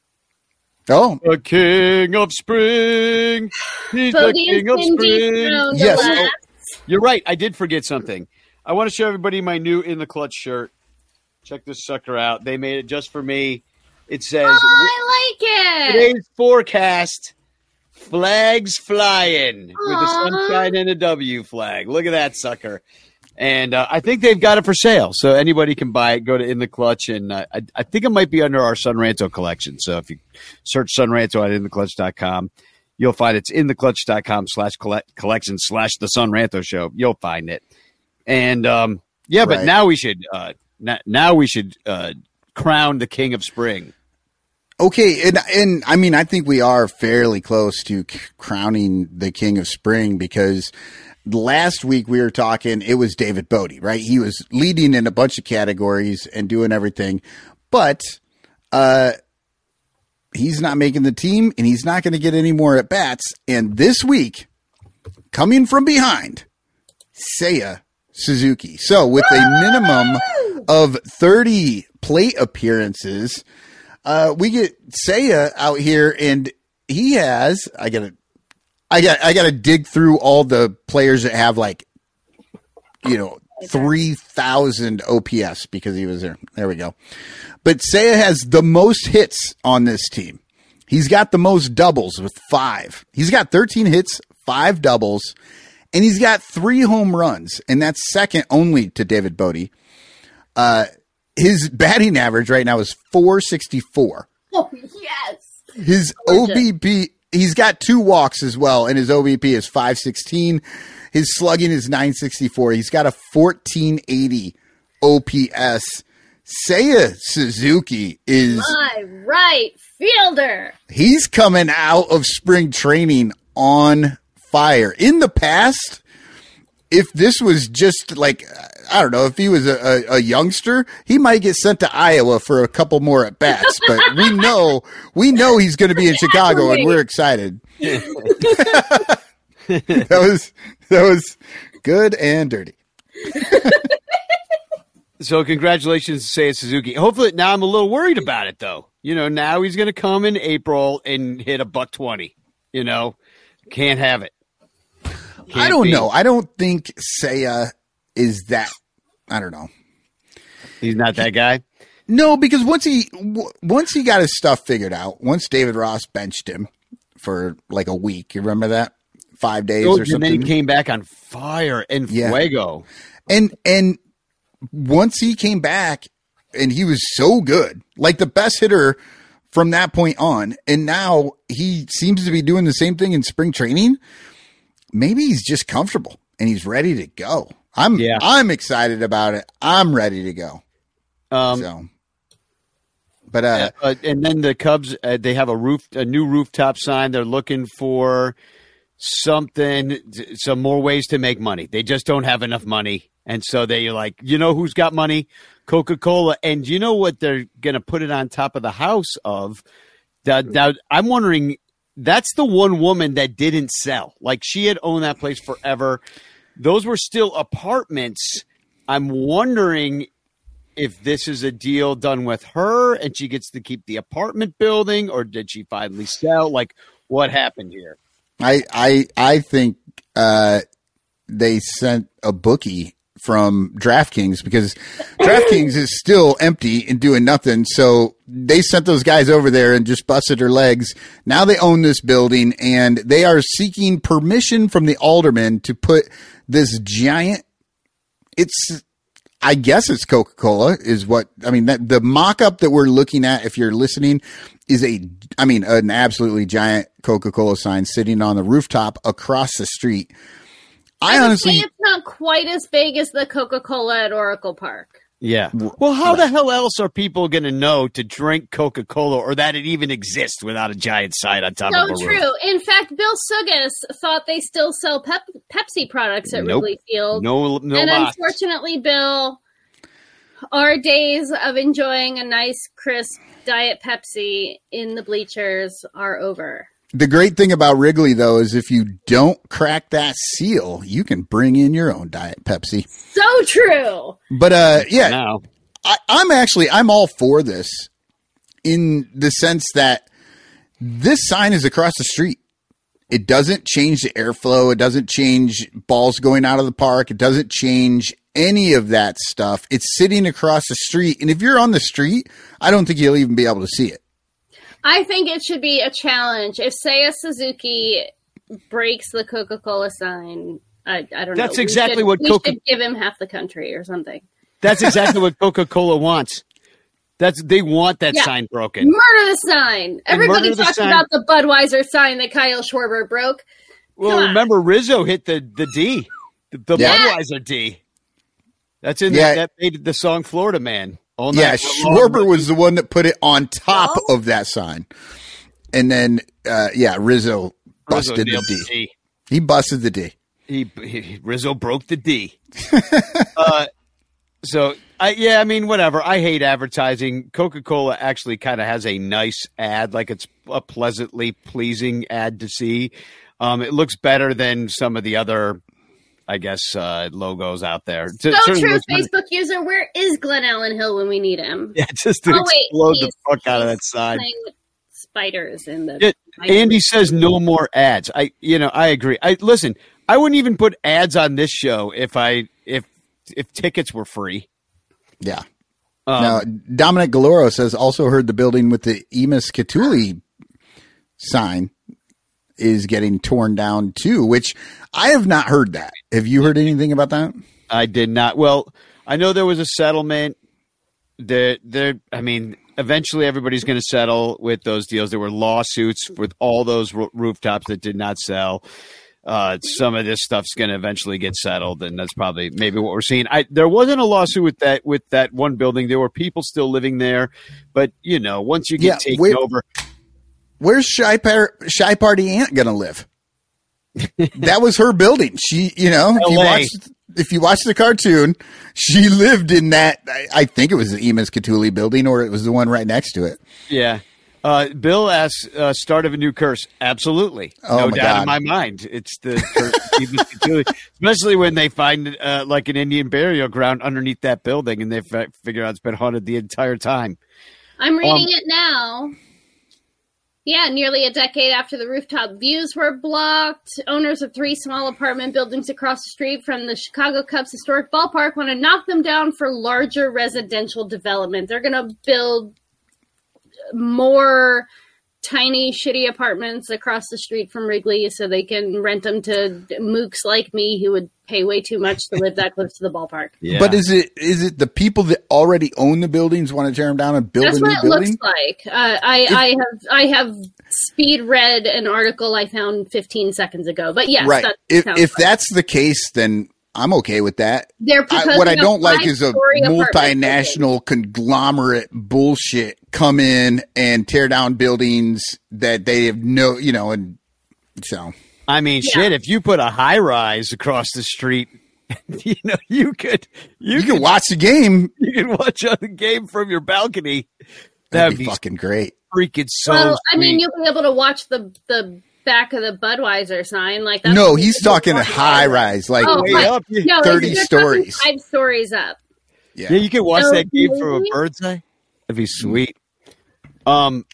Oh, the King of Spring. He's the King of Spring. Yes, oh, you're right. I did forget something. I want to show everybody my new In the Clutch shirt. Check this sucker out. They made it just for me. It says, oh, I like it. Today's forecast, flags flying Aww. with the sunshine and a W flag. Look at that sucker. And uh, I think they've got it for sale. So anybody can buy it. Go to In the Clutch. And uh, I, I think it might be under our Sunranto collection. So if you search Sunranto at in the clutch dot com, you'll find it's in the clutch dot com slash collection slash the Sunranto show. You'll find it. And um, yeah, but right. now we should uh, n- now we should uh, crown the King of Spring. Okay, and and I mean I think we are fairly close to c- crowning the King of Spring because last week we were talking. It was David Bodie, right? He was leading in a bunch of categories and doing everything, but uh, he's not making the team, and he's not going to get any more at bats. And this week, coming from behind, Seiya Suzuki. So with a minimum of thirty plate appearances, uh, we get Seiya out here, and he has. I gotta, I got, I gotta dig through all the players that have like, you know, three thousand O P S because he was there. There we go. But Seiya has the most hits on this team. He's got the most doubles with five. He's got thirteen hits, five doubles. And he's got three home runs, and that's second only to David Bodie. Uh, his batting average right now is four sixty-four. Oh, yes. His O B P, he's got two walks as well, and his O B P is five sixteen. His slugging is nine sixty-four. He's got a fourteen eighty O P S. Seiya Suzuki is my right fielder. He's coming out of spring training on fire. In the past, if this was just like, I don't know, if he was a, a, a youngster, he might get sent to Iowa for a couple more at bats. But we know, we know he's going to be in Chicago, and we're excited. that was that was good and dirty. So congratulations to Seiya Suzuki. Hopefully, now I'm a little worried about it though. You know, now he's going to come in April and hit a buck twenty. You know, can't have it. Can't I don't be. know. I don't think Seiya is that. I don't know. He's not that guy. No, because once he w- once he got his stuff figured out, once David Ross benched him for like a week, you remember that five days oh, or and something. And then he came back on fire and yeah. fuego. And and once he came back, and he was so good, like the best hitter from that point on, and now he seems to be doing the same thing in spring training. Maybe he's just comfortable and he's ready to go. I'm yeah. I'm excited about it. I'm ready to go. Um, so, but uh, uh, and then the Cubs, uh, they have a roof, a new rooftop sign. They're looking for something, some more ways to make money. They just don't have enough money, and so they're like, you know, who's got money? Coca-Cola. And you know what they're going to put it on top of the house of? That, that I'm wondering. That's the one woman that didn't sell. Like, she had owned that place forever. Those were still apartments. I'm wondering if this is a deal done with her and she gets to keep the apartment building, or did she finally sell? Like, what happened here? I I I think uh, they sent a bookie from DraftKings because DraftKings is still empty and doing nothing. So they sent those guys over there and just busted their legs. Now they own this building and they are seeking permission from the aldermen to put this giant, it's, I guess it's Coca-Cola is what, I mean, that the mock-up that we're looking at, if you're listening, is a, I mean, an absolutely giant Coca-Cola sign sitting on the rooftop across the street. I, I honestly, it's not quite as big as the Coca-Cola at Oracle Park. Yeah. Well, how the hell else are people going to know to drink Coca-Cola or that it even exists without a giant sign on top so of a roof? So true. In fact, Bill Sugas thought they still sell Pep- Pepsi products at nope. Wrigley Field. No, no. And box. Unfortunately, Bill, our days of enjoying a nice, crisp Diet Pepsi in the bleachers are over. The great thing about Wrigley, though, is if you don't crack that seal, you can bring in your own Diet Pepsi. So true. But, uh, yeah, now. I, I'm actually, I'm all for this in the sense that this sign is across the street. It doesn't change the airflow. It doesn't change balls going out of the park. It doesn't change any of that stuff. It's sitting across the street. And if you're on the street, I don't think you'll even be able to see it. I think it should be a challenge. If Seiya Suzuki breaks the Coca-Cola sign, I, I don't That's know. That's We exactly should, what we Coca- should give him half the country or something. That's exactly what Coca-Cola wants. That's they want that yeah. sign broken. Murder the sign. Everybody the talks sign. about the Budweiser sign that Kyle Schwarber broke. Well, Come remember on. Rizzo hit the the D, the, the yeah. Budweiser D. That's in yeah. the, that made the song "Florida Man." All yeah, Schwarber was the one that put it on top oh. of that sign. And then, uh, yeah, Rizzo busted Rizzo the D. the D. He busted the D. He, he Rizzo broke the D. uh, so, I yeah, I mean, whatever. I hate advertising. Coca-Cola actually kind of has a nice ad, like it's a pleasantly pleasing ad to see. Um, it looks better than some of the other, I guess, uh, logos out there. So true, Facebook user. Where is Glenn Allen Hill when we need him? Yeah, just to oh, explode wait, the fuck out of that sign. Spiders in the. It, Andy says no more ads. I, you know, I agree. I listen. I wouldn't even put ads on this show if I if if tickets were free. Yeah. Um, now, Dominic Galoro says also heard the building with the Emis Catuli sign is getting torn down too, which I have not heard that. Have you heard anything about that? I did not. Well, I know there was a settlement. There, there. I mean, eventually everybody's going to settle with those deals. There were lawsuits with all those ro- rooftops that did not sell. Uh, some of this stuff's going to eventually get settled, and that's probably maybe what we're seeing. I, there wasn't a lawsuit with that with that one building. There were people still living there, but you know, once you get yeah, taken where, over, where's Shy, Par- Shy Party Aunt going to live? That was her building. She, you know, if you, watched, if you watch the cartoon, she lived in that. I, I think it was the Emis Catuli building, or it was the one right next to it. Yeah. Uh, Bill asks, uh, start of a new curse. Absolutely. Oh no my doubt God. in my mind. It's the curse, especially when they find uh, like an Indian burial ground underneath that building and they f- figure out it's been haunted the entire time. I'm reading Um, it now. Yeah, nearly a decade after the rooftop views were blocked, owners of three small apartment buildings across the street from the Chicago Cubs historic ballpark want to knock them down for larger residential development. They're going to build more tiny, shitty apartments across the street from Wrigley so they can rent them to mooks like me who would pay way too much to live that close to the ballpark. Yeah. But is it is it the people that already own the buildings want to tear them down and build That's a new what it building? looks like. Uh, I, If- I have I have speed read an article I found fifteen seconds ago. But yes, right. that If sounds if right. that's the case, then I'm okay with that. They're I, proposing what I a don't like is a five-story apartment multinational conglomerate bullshit come in and tear down buildings that they have no, you know, and so. I mean, Yeah. shit, if you put a high rise across the street, you know, you could, you, You could can watch the game. you can watch the game from your balcony. That'd That'd be be fucking great. freaking so Well, I mean, sweet. you'll be able to watch the the back of the Budweiser sign. Like that's No, what he's people talking a want. high rise, like Oh, way right. up. No, thirty they're talking stories. five stories up. Yeah. Yeah, you can watch So that game from a maybe- bird's eye. That'd be sweet. Um,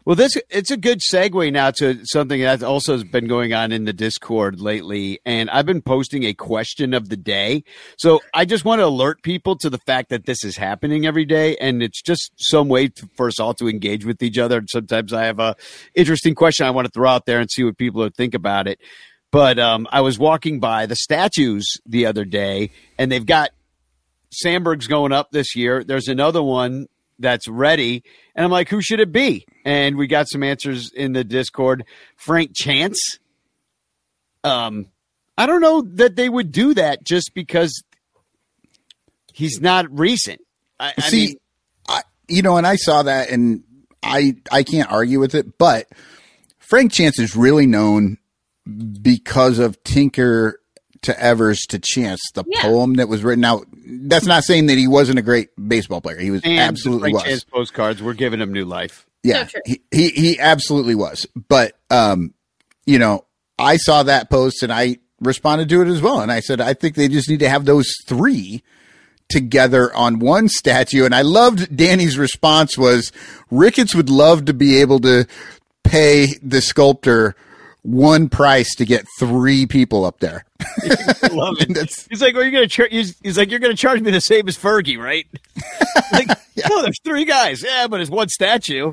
Well, this it's a good segue now to something that also has been going on in the Discord lately, and I've been posting a question of the day. So I just want to alert people to the fact that this is happening every day, and it's just some way to, for us all to engage with each other. And sometimes I have a interesting question I want to throw out there and see what people think about it. But um, I was walking by the statues the other day, and they've got Sandberg's going up this year. There's another one that's ready. And I'm like, who should it be? And we got some answers in the Discord. Frank Chance. Um, I don't know that they would do that just because he's not recent. I, I See, mean, I, you know, and I saw that, and I I can't argue with it, but Frank Chance is really known because of Tinker to Evers to Chance, the Yeah. poem that was written out. That's not saying that he wasn't a great baseball player. He was and absolutely Frank was. Chance postcards, we're giving him new life. Yeah, So true. he, he he absolutely was. But um, you know, I saw that post and I responded to it as well. And I said, I think they just need to have those three together on one statue. And I loved Danny's response was Ricketts would love to be able to pay the sculptor one price to get three people up there. Love it. That's, He's like, well, you're gonna char- he's, he's like, you're gonna charge me the same as Fergie, right? Like, Yeah. no, there's three guys. Yeah, but it's one statue.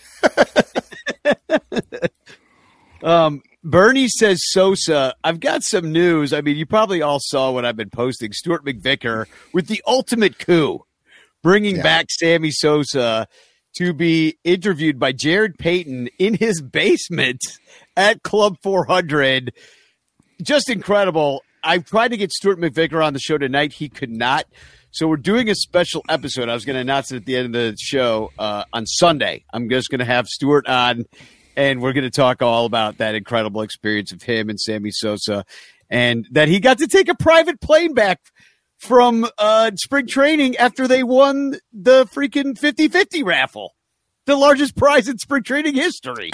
um, Bernie says Sosa. I've got some news. I mean, you probably all saw what I've been posting. Stuart McVicker with the ultimate coup, bringing Yeah. back Sammy Sosa to be interviewed by Jared Payton in his basement at Club four hundred. Just incredible. I tried to get Stuart McVicker on the show tonight. He could not. So we're doing a special episode. I was going to announce it at the end of the show uh, on Sunday. I'm just going to have Stuart on, and we're going to talk all about that incredible experience of him and Sammy Sosa, and that he got to take a private plane back from uh, spring training after they won the freaking fifty-fifty raffle, the largest prize in spring training history.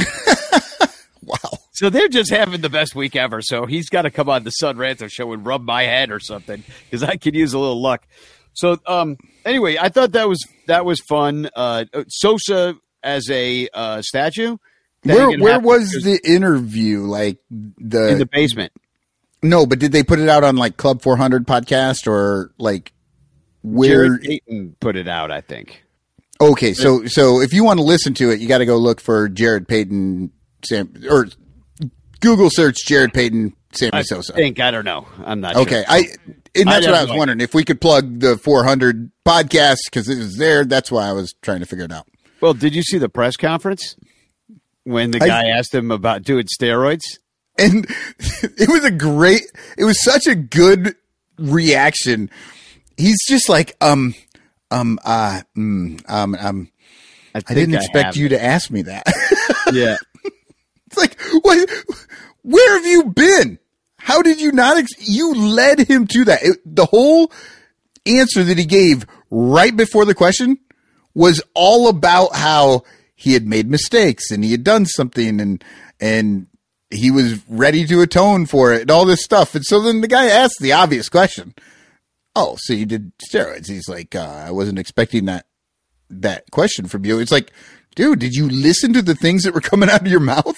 wow. So they're just having the best week ever. So he's got to come on the Sun Ranto show and rub my head or something because I could use a little luck. So um, anyway, I thought that was that was fun. Uh, Sosa as a uh, statue. That Where ain't gonna where happen was because- the interview? Like the in the basement? No, but did they put it out on like Club four hundred podcast or like where? Jared Payton put it out, I think. Okay, so so if you want to listen to it, you got to go look for Jared Payton, Sam, or Google search Jared Payton, Sammy I Sosa. think I don't know. I'm not Okay, sure. I and that's I what I have was no wondering if we could plug the four hundred podcast because it was there. That's why I was trying to figure it out. Well, did you see the press conference when the I- guy asked him about doing steroids? And it was a great, it was such a good reaction. He's just like, um, um, uh, mm, um, um, I, I think didn't expect have you it. to ask me that. Yeah. It's like, what, where have you been? How did you not, ex- you led him to that. It, the whole answer that he gave right before the question was all about how he had made mistakes and he had done something and, and, he was ready to atone for it and all this stuff. And so then the guy asked the obvious question. Oh, so you did steroids? He's like, uh, I wasn't expecting that, that question from you. It's like, dude, did you listen to the things that were coming out of your mouth?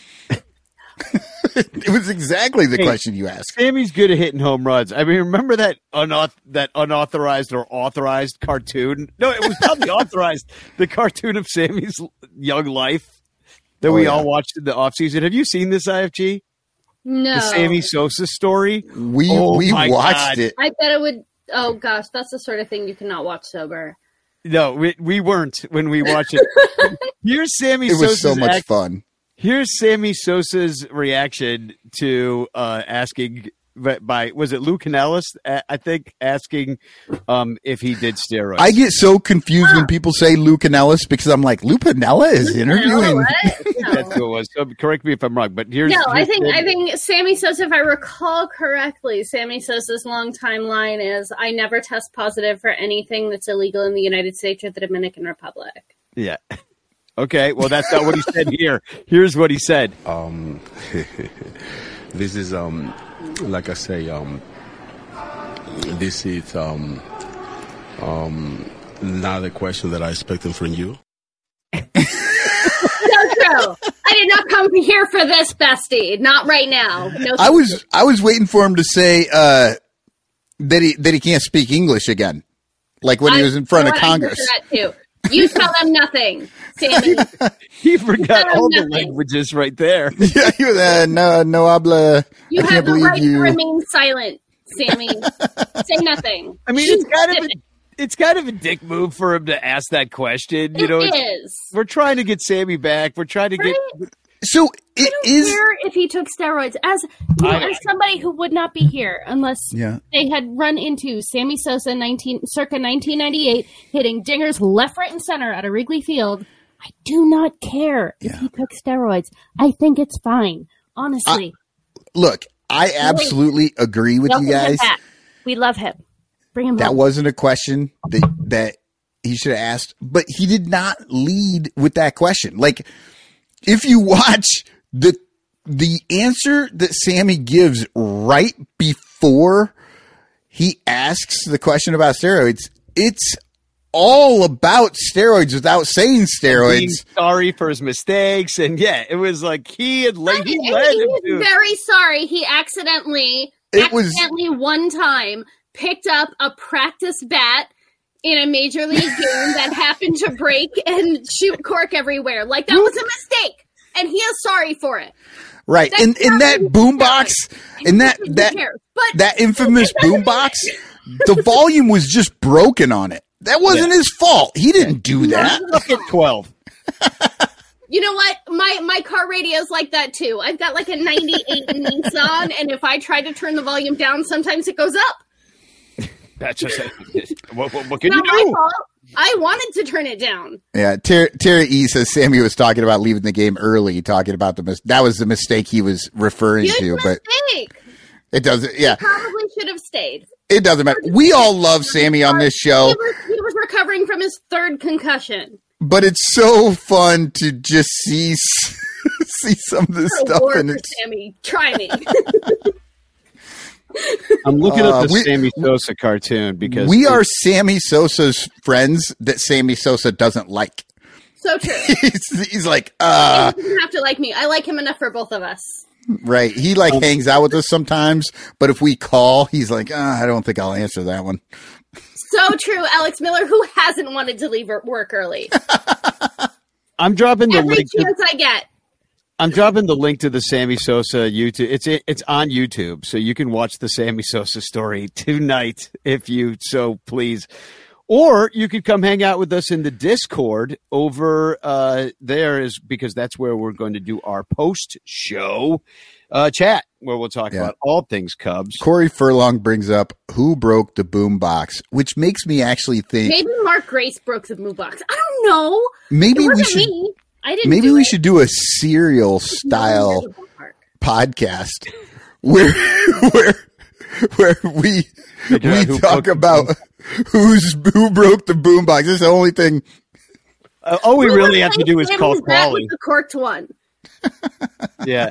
It was exactly the Hey, question you asked. Sammy's good at hitting home runs. I mean, remember that unauth- that unauthorized or authorized cartoon? No, it was probably authorized. The cartoon of Sammy's young life that Oh, we yeah. all watched in the offseason. Have you seen this, I F G? No. The Sammy Sosa story? We, Oh, we my watched God. it. I bet it would. Oh gosh, that's the sort of thing you cannot watch sober. No, we, we weren't when we watched it. Here's Sammy It was Sosa's so much act- fun. Here's Sammy Sosa's reaction to uh, asking by, by was it Lou Canellis? uh, I think asking um, if he did steroids. I get so confused when people say Lou Canellis because I'm like, Lou Canella is interviewing. No, That's who it was. So correct me if I'm wrong, but here's no, I here's think Sammy. I think Sammy Sosa, if I recall correctly, Sammy Sosa's long timeline is I never test positive for anything that's illegal in the United States or the Dominican Republic. Yeah. Okay. Well, that's not what he said here. Here's what he said. Um, this is um, like I say, um, this is um, um, not a question that I expected from you. No, true. I did not come here for this, bestie. Not right now. No. I was I was waiting for him to say uh, that he that he can't speak English again, like when he was in front of Congress. That too. You tell them nothing, Sammy. He forgot all the nothing. languages right there. Yeah, you, uh, no, no habla. You I have can't the believe right you. to remain silent, Sammy. Say nothing. I mean, it's kind of a, it's kind of a dick move for him to ask that question. You It know, it's- is. we're trying to get Sammy back. We're trying to get. So it I don't is. care if he took steroids. As you know, I- as somebody who would not be here unless Yeah. they had run into Sammy Sosa nineteen circa nineteen ninety-eight hitting dingers left, right, and center at a Wrigley Field. I do not care if he took steroids. I think it's fine. Honestly, Look, I absolutely agree with Welcome you him guys. back. We love him. Bring him That home. wasn't a question that that he should have asked, but he did not lead with that question. Like, if you watch the the answer that Sammy gives right before he asks the question about steroids, it's all about steroids without saying Being steroids. sorry for his mistakes, and yeah, it was like he had like he And led he him was to. very sorry. He accidentally, It was- accidentally one time picked up a practice bat in a major league game that happened to break and shoot cork everywhere. Like that was a mistake, and he is sorry for it. Right. That's And in not that really boombox, in that Who that cares? But that infamous it doesn't boombox, the volume was just broken on it. That wasn't his fault. He didn't do that. Look at twelve. You know what? My my car radio's like that too. I've got like a ninety-eight Nissan, and if I try to turn the volume down, sometimes it goes up. That's just what, what, what can Not you my do? fault. I wanted to turn it down. Yeah, Ter- Terry E says Sammy was talking about leaving the game early, talking about the mis- that was the mistake he was referring Huge to, but mistake. it doesn't. Yeah, Probably should have stayed. it doesn't matter. We all love Sammy on this show, He was, he was recovering from his third concussion. but it's so fun to just see see some of this What a stuff, war and for it's Sammy. Try me. I'm looking Uh, at the we- Sammy Sosa cartoon because we are Sammy Sosa's friends that Sammy Sosa doesn't like. So true. he's, he's like, uh, he doesn't have to like me. I like him enough for both of us. right. He like hangs out with us sometimes, but if we call, he's like, uh, I don't think I'll answer that one. So true, Alex Miller, who hasn't wanted to leave work early. I'm dropping the Every link. To, chance I get. I'm dropping the link to the Sammy Sosa YouTube. It's it's on YouTube, so you can watch the Sammy Sosa story tonight if you so please. Or you could come hang out with us in the Discord over uh, there, is because that's where we're going to do our post show uh, chat, where we'll talk Yeah. about all things Cubs. Corey Furlong brings up who broke the boom box, which makes me actually think Maybe Mark Grace broke the move box. I don't know. maybe it we wasn't should me. I didn't maybe do we it. should do a serial style podcast where where where we Figure out we who talk broke the about who's who broke the boom box. This is the only thing. Uh, all we Who really was have to do is playing call Sammy's bat Crawley. with the corked one. Yeah.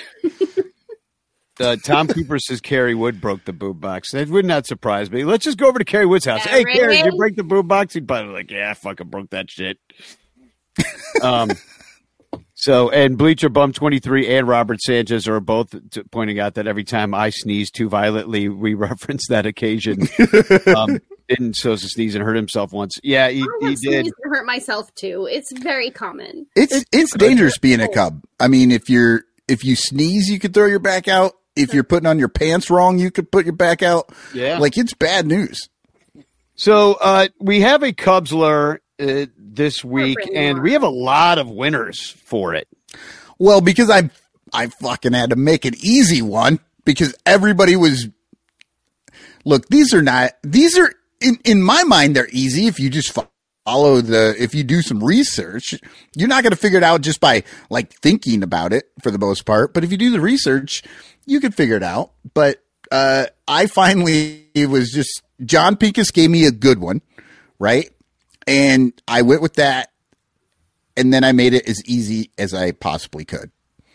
Uh, Tom Cooper says Kerry Wood broke the boom box. That would not surprise me. Let's just go over to Kerry Wood's house. Hey, Kerry. Kerry, did you break the boom box? He'd probably be like, yeah, I fucking broke that shit. um. So, and Bleacher Bum twenty-three and Robert Sanchez are both t- pointing out that every time I sneeze too violently, we reference that occasion. um, didn't Sosa sneeze and hurt himself once? Yeah, he, I he have did. sneezed and hurt myself too. It's very common. It's it's dangerous being a Cub. I mean, if you're if you sneeze, you could throw your back out. If you're putting on your pants wrong, you could put your back out. Yeah. Like it's bad news. So uh, we have a Cubsler uh, this week, and we have a lot of winners for it. Well, because I I fucking had to make an easy one because everybody was. Look, these are not. These are in in my mind. They're easy if you just follow the. If you do some research, you're not going to figure it out just by like thinking about it for the most part. But if you do the research, you can figure it out. But uh, I finally it was just John Pincus gave me a good one, right? And I went with that. And then I made it as easy as I possibly could.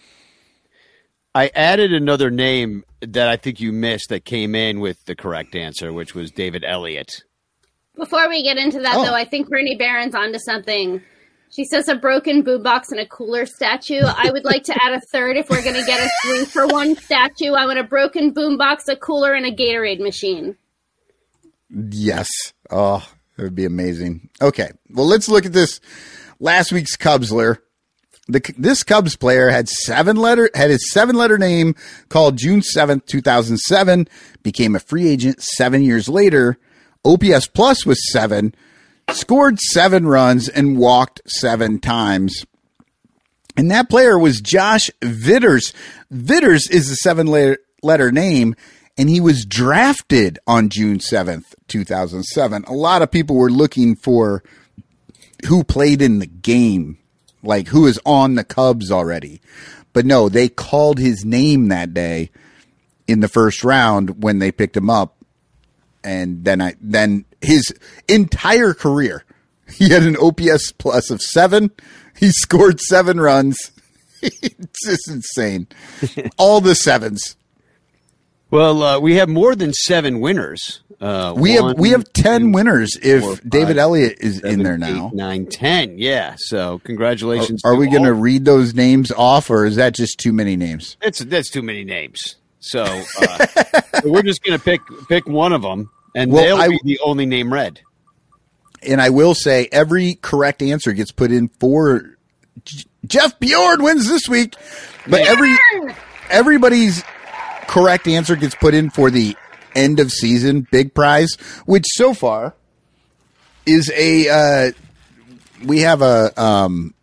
I added another name that I think you missed that came in with the correct answer, which was David Elliott. Before we get into that, Oh. though, I think Bernie Barron's onto something. She says a broken boombox and a cooler statue. I would like to add a third if we're going to get a three for one statue. I want a broken boombox, a cooler, and a Gatorade machine. Yes. Oh, that would be amazing. Okay. Well, let's look at this last week's Cubsler. The, this Cubs player had seven letter had his seven letter name called June seventh, two thousand seven, became a free agent seven years later. O P S plus was seven, scored seven runs, and walked seven times. And that player was Josh Vitters. Vitters is the seven letter, letter name, and he was drafted on June seventh, two thousand seven. A lot of people were looking for who played in the game, like who is on the Cubs already. But no, they called his name that day in the first round when they picked him up. And then I then his entire career, he had an O P S plus of seven. He scored seven runs. It's just insane. All the sevens. Well, uh, we have more than seven winners. Uh, we one, have we have ten two, winners if four, five, David Elliott is seven, in there now. Eight, nine, ten. Yeah. So congratulations. Are, are to we going to all. read those names off, or is that just too many names? That's that's too many names. So uh, we're just going to pick pick one of them, and Well, they'll I- be the only name read. And I will say every correct answer gets put in for J- Jeff Bjorn wins this week, but every everybody's correct answer gets put in for the end of season big prize, which so far is a uh, we have a um,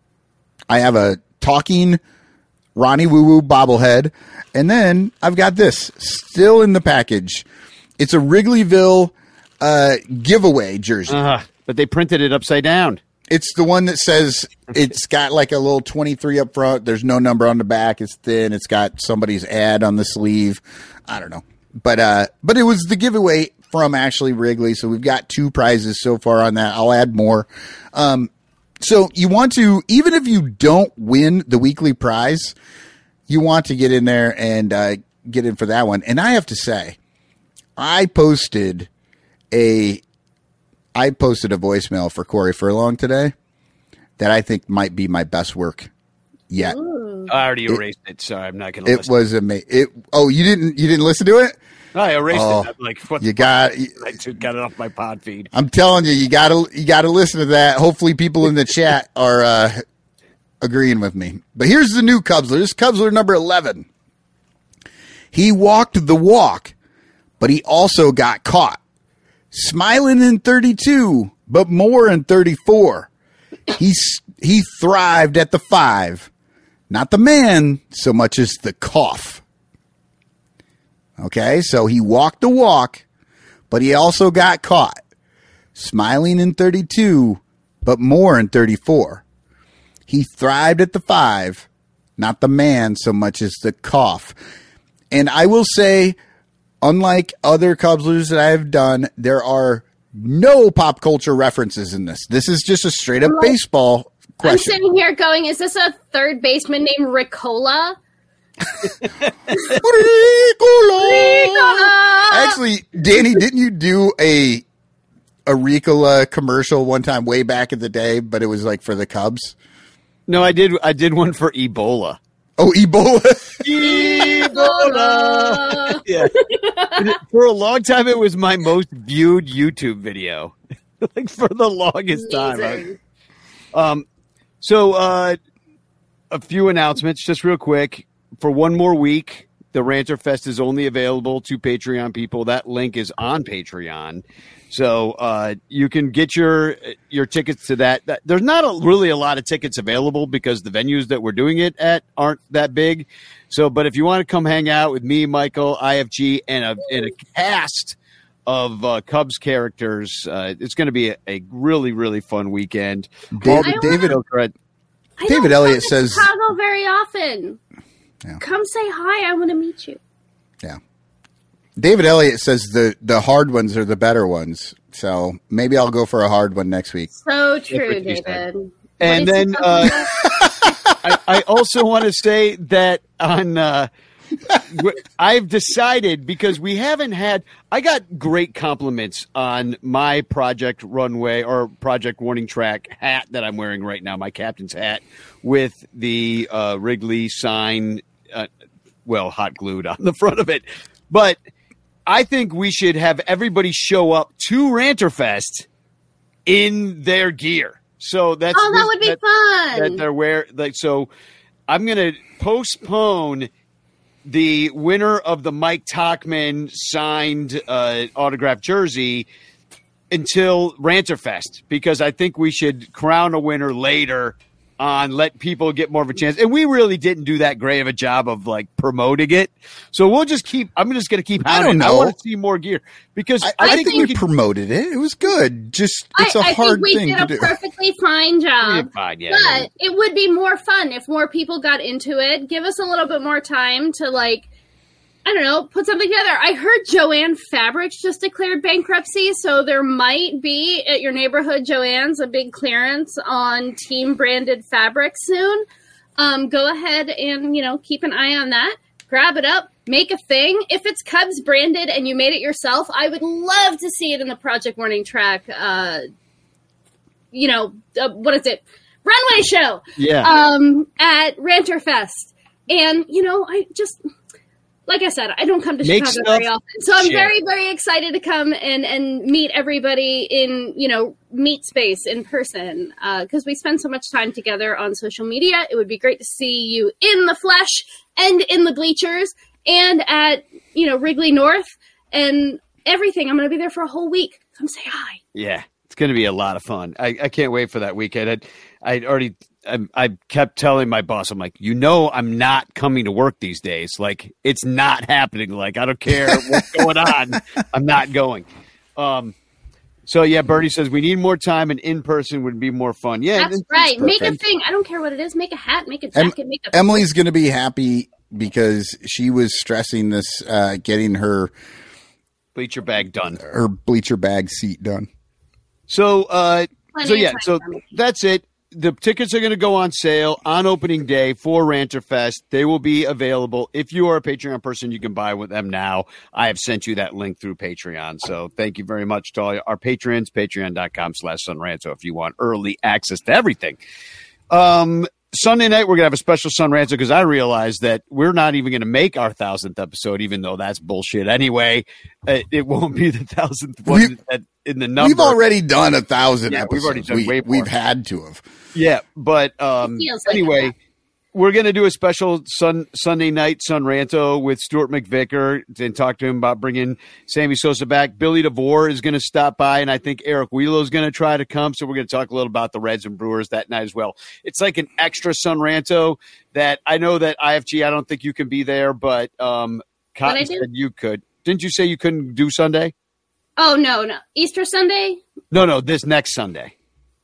I have a talking Ronnie Woo Woo bobblehead, and then I've got this still in the package. It's a Wrigleyville uh, giveaway jersey. Uh, but they printed it upside down. It's the one that says it's got like a little twenty-three up front. There's no number on the back. It's thin. It's got somebody's ad on the sleeve. I don't know. But uh, but it was the giveaway from Ashley Wrigley. So we've got two prizes so far on that. I'll add more. Um, so you want to, even if you don't win the weekly prize, you want to get in there and uh, get in for that one. And I have to say, I posted a I posted a voicemail for Corey Furlong today that I think might be my best work yet. I already erased it, so I'm not going to. It was amazing. It oh you didn't you didn't listen to it? I erased Oh, it. I'm like, what you the got. fuck? I just got it off my pod feed. I'm telling you, you gotta you gotta listen to that. Hopefully, people in the chat are uh, agreeing with me. But here's the new Cubsler. This is Cubsler number eleven. He walked the walk, but he also got caught. Smiling in thirty-two, but more in thirty-four. He he thrived at the five, not the man so much as the cough. Okay, so he walked the walk, but he also got caught. Smiling in thirty-two, but more in thirty-four. He thrived at the five, not the man so much as the cough. And I will say, unlike other Cubslers that I have done, there are no pop culture references in this. This is just a straight up Right. baseball I'm question. sitting here going, is this a third baseman named Ricola? Ricola! Actually, Danny, didn't you do a a Ricola commercial one time way back in the day, but it was like for the Cubs? No, I did. I did one for Ebola. Oh, Ebola. Ebola! Yeah. For a long time, it was my most viewed YouTube video. Like for the longest time. Amazing. Um, so uh, a few announcements, just real quick. For one more week, the Ranter Fest is only available to Patreon people. That link is on Patreon, so uh, you can get your your tickets to that. that there's not a, really a lot of tickets available because the venues that we're doing it at aren't that big. So, but if you want to come hang out with me, Michael, I F G, and a and a cast of uh, Cubs characters, uh, it's going to be a, a really really fun weekend. David, David, I David don't Elliott come to says, Chicago very often. Yeah. Come say hi. I want to meet you. yeah. David Elliott says the, the hard ones are the better ones. So maybe I'll go for a hard one next week. So true, what you David. said. What And is he then talking uh, about? I, I also want to say that on uh, I've decided, because we haven't had, I got great compliments on my Project Runway or Project Warning Track hat that I'm wearing right now, my captain's hat with the uh, Wrigley sign, uh, well, hot glued on the front of it. But I think we should have everybody show up to Ranterfest in their gear. So that's oh, that would be that, fun. That they're wear like so. I'm going to postpone the winner of the Mike Tachman signed uh, autographed jersey until Ranterfest, because I think we should crown a winner later on, let people get more of a chance. And we really didn't do that great of a job of like promoting it. So we'll just keep, I'm just going to keep, I don't know. I want to see more gear because I, I, I think, think we we can, promoted it. It was good. Just, it's I, a I hard think we thing did to a do. perfectly fine job. Fine, yeah, but yeah. it would be more fun if more people got into it. Give us a little bit more time to, like, I don't know, put something together. I heard Joanne Fabrics just declared bankruptcy, so there might be at your neighborhood Joanne's a big clearance on team branded fabric soon. Um, go ahead and, you know, keep an eye on that. Grab it up, make a thing. If it's Cubs branded and you made it yourself, I would love to see it in the Project Warning Track, uh, you know, uh, what is it? Runway show. Yeah. Um, at Ranterfest. And, you know, I just... Like I said, I don't come to Make Chicago very stuff often, so I'm share. very, very excited to come and, and meet everybody in, you know, meet space in person, because uh, we spend so much time together on social media. It would be great to see you in the flesh and in the bleachers and at, you know, Wrigley North and everything. I'm going to be there for a whole week. Come say hi. Yeah, it's going to be a lot of fun. I, I can't wait for that weekend. I'd, I'd already... I, I kept telling my boss, I'm like, you know, I'm not coming to work these days. Like, it's not happening. Like, I don't care what's going on. I'm not going. Um, so, yeah, Bernie says we need more time, and in person would be more fun. Yeah, that's right. Make a thing. I don't care what it is. Make a hat, make a jacket, em- make a. Emily's going to be happy because she was stressing this, uh, getting her bleacher bag done, her bleacher bag seat done. So, uh, Plenty so of yeah, time so for me. that's it. The tickets are going to go on sale on opening day for Ranterfest. They will be available. If you are a Patreon person, you can buy with them now. I have sent you that link through Patreon. So thank you very much to all our patrons, patreon.com slash sunranto if you want early access to everything. Um, Sunday night, we're going to have a special Sunranto because I realized that we're not even going to make our thousandth episode, even though that's bullshit anyway. It, it won't be the thousandth one at, in the number. We've already done a thousand yeah, episodes. We've already done we, way more. We've had to have. Yeah, but um, Feels like anyway, that. we're going to do a special sun, Sunday night Sunranto with Stuart McVicker and talk to him about bringing Sammy Sosa back. Billy DeVore is going to stop by, and I think Eric Wheelo is going to try to come. So we're going to talk a little about the Reds and Brewers that night as well. It's like an extra Sunranto that I know that I F G, I don't think you can be there, but um, Cotton I do? said you could. Didn't you say you couldn't do Sunday? Oh, no, no. Easter Sunday? No, no, this next Sunday.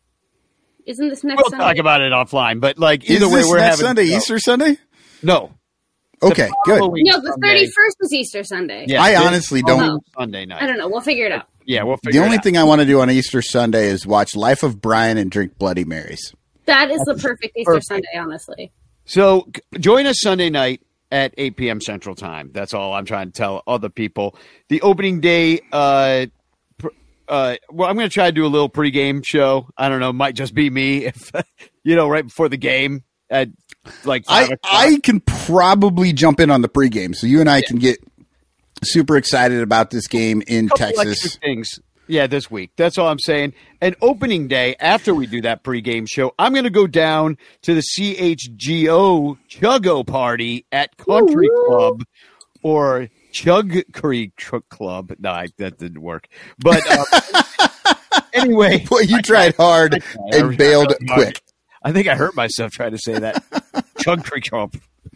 Isn't this next We'll Sunday? talk about it offline, but like Is either way, this we're next having Sunday, no. Easter Sunday? No. Okay, good. Halloween No, the Sunday. thirty-first was Easter Sunday. Yeah, I this honestly don't- Oh. Sunday night. I don't know. We'll figure it out. Yeah, we'll figure The it only out. thing I want to do on Easter Sunday is watch Life of Brian and drink Bloody Marys. That is the perfect Easter Perfect. Sunday, honestly. So c- join us Sunday night at eight p.m. Central Time. That's all I'm trying to tell other people. The opening day, uh, pr- uh, well, I'm going to try to do a little pregame show. I don't know. Might just be me if, you know, right before the game at like five I o'clock. I can probably jump in on the pregame, so you and I can get super excited about this game in Couple Texas. extra things. Yeah, this week. That's all I'm saying. And opening day, after we do that pregame show, I'm going to go down to the C H G O Chuggo party at Country Club or Chug Creek Club. No, I, that didn't work. But um, anyway. Boy, you tried hard I tried. and bailed I tried. quick. I think I hurt myself trying to say that. Chug Creek Club.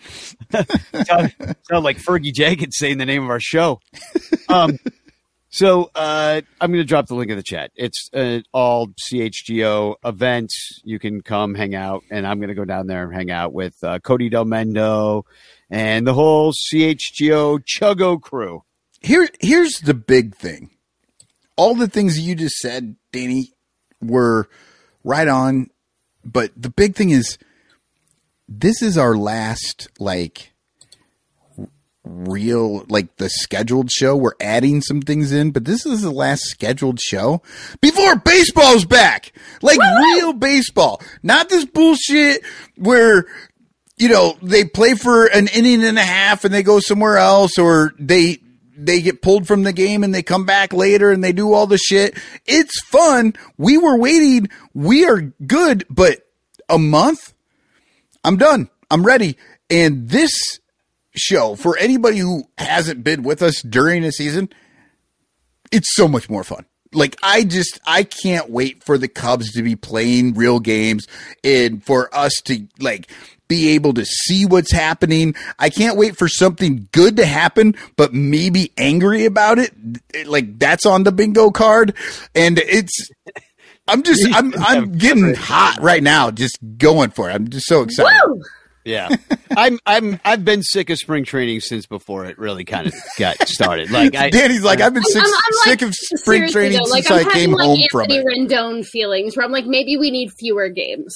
sound, sound like Fergie Jenkins saying the name of our show. Um, so uh, I'm going to drop the link in the chat. It's an all C H G O event. You can come hang out, and I'm going to go down there and hang out with uh, Cody Del Mendo and the whole C H G O Chuggo crew. Here, here's the big thing. All the things you just said, Danny, were right on. But the big thing is, this is our last, like, real, like the scheduled show. We're adding some things in, but this is the last scheduled show before baseball's back. Like Woo! Real baseball. Not this bullshit where, you know, they play for an inning and a half and they go somewhere else, or they they get pulled from the game and they come back later and they do all the shit. It's fun. We were waiting. We are good, but a month? I'm done. I'm ready. And this show, for anybody who hasn't been with us during the season, it's so much more fun. Like, I just, I can't wait for the Cubs to be playing real games and for us to, like, be able to see what's happening. I can't wait for something good to happen, but maybe angry about it. Like, that's on the bingo card. And it's, I'm just, I'm, I'm getting hot right now, just going for it. I'm just so excited. Woo! Yeah, I'm I'm I've been sick of spring training since before it really kind of got started. Like I, Danny's like I've been sick, I'm, I'm sick like, of spring training though, like, since I'm I came like home Anthony from it. Rendon feelings where I'm like, maybe we need fewer games.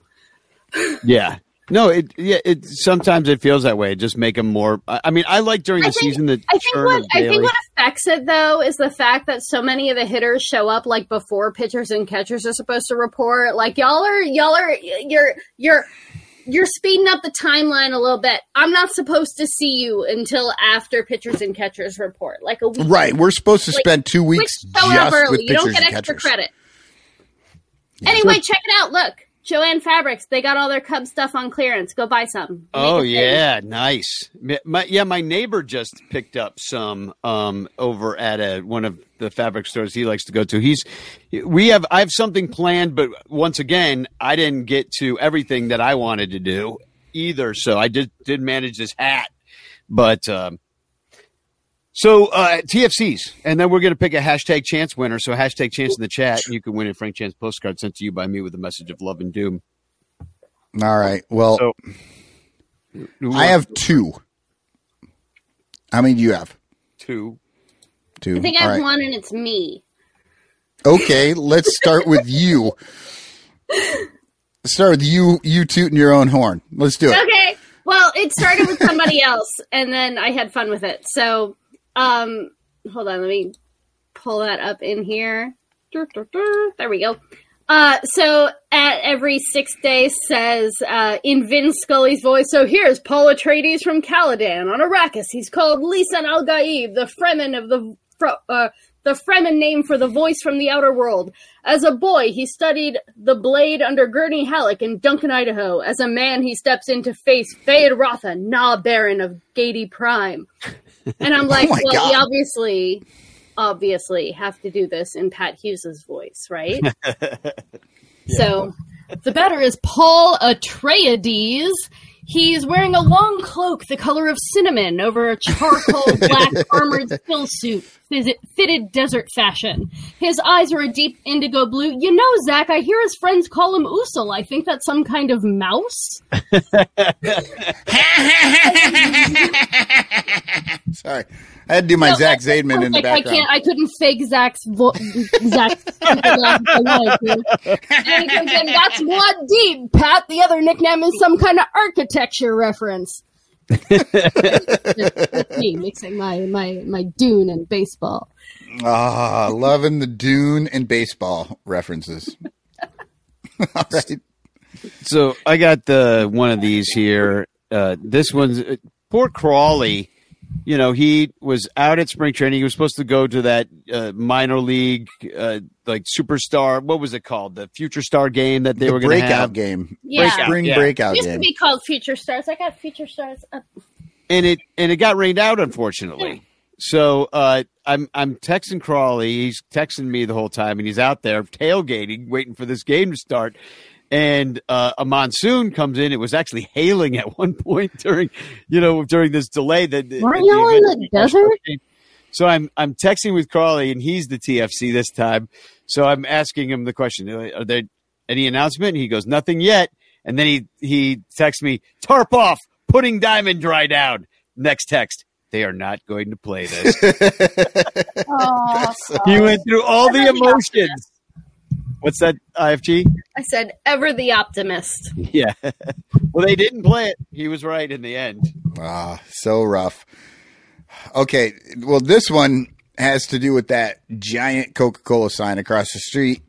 Yeah, no, it yeah it sometimes it feels that way. Just make them more. I mean, I like during the I think, season the I think churn what of I daily. think what affects it though is the fact that so many of the hitters show up like before pitchers and catchers are supposed to report. Like y'all are y'all are you're you're. You're speeding up the timeline a little bit. I'm not supposed to see you until after pitchers and catchers report, like a week. Right, we're supposed to like, spend two weeks show just up early. with You don't pitchers get and extra catchers. credit. Anyway, check it out. Look, Joanne Fabrics. They got all their Cubs stuff on clearance. Go buy some. Oh yeah, nice. My, yeah, my neighbor just picked up some um, over at a, one of the fabric stores he likes to go to. He's we have I have something planned, but once again, I didn't get to everything that I wanted to do either. So I did did manage this hat, but um, so uh, T F Cs, and then we're going to pick a hashtag chance winner. So hashtag chance in the chat, and you can win a Frank Chance postcard sent to you by me with a message of love and doom. All right. Well, So, I have two. How many do you have? two. Two. I think I All have right. one, and it's me. Okay, let's start with you. Let's start with you. You tooting your own horn. Let's do it. Okay. Well, it started with somebody else, and then I had fun with it. So, um, hold on. Let me pull that up in here. There we go. Uh, so at every sixth day says, uh, in Vin Scully's voice, so here's Paul Atreides from Caladan on Arrakis. He's called Lisan al-Gaib, the Fremen of the, uh, the Fremen name for the voice from the outer world. As a boy, he studied the blade under Gurney Halleck in Duncan, Idaho. As a man, he steps in to face Fayed Rotha, Na Baron of Gady Prime. And I'm like, Oh my well, God. we obviously... obviously have to do this in Pat Hughes's voice, right? So the batter is Paul Atreides. He's wearing a long cloak the color of cinnamon over a charcoal black armored skill suit, fitted desert fashion. His eyes are a deep indigo blue. You know, Zach, I hear his friends call him Usul. I think that's some kind of mouse. Sorry. I had to do my No, Zach that's Zaidman in the perfect. I background. can't. I couldn't fake Zach's vo- Zach's laugh if I wanted to. And he goes, and that's one deed, Pat. The other nickname is some kind of architecture reference. That's me mixing my my my Dune and baseball. Ah, loving the Dune and baseball references. All right. So I got the one of these here. Uh, this one's uh, poor Crawley. You know, he was out at spring training. He was supposed to go to that uh, minor league, uh, like superstar. What was it called? The Future Star game that they The were going to breakout have. game. Yeah. Spring Yeah. breakout It used to game. be called Future Stars. I got Future Stars up. and it and it got rained out, unfortunately. So uh, I'm I'm texting Crawley. He's texting me the whole time, and he's out there tailgating, waiting for this game to start. And uh, a monsoon comes in. It was actually hailing at one point during, you know, during this delay. That Weren't y'all in the desert? So I'm I'm texting with Crawley, and he's the T F C this time. So I'm asking him the question: are there any announcement? And he goes, nothing yet. And then he he texts me, tarp off, putting Diamond Dry down. Next text: they are not going to play this. Oh, He went through all the emotions. What's that, I F G? I said, ever the optimist. Yeah. Well, they didn't play it. He was right in the end. Ah, so rough. Okay, well, this one has to do with that giant Coca-Cola sign across the street.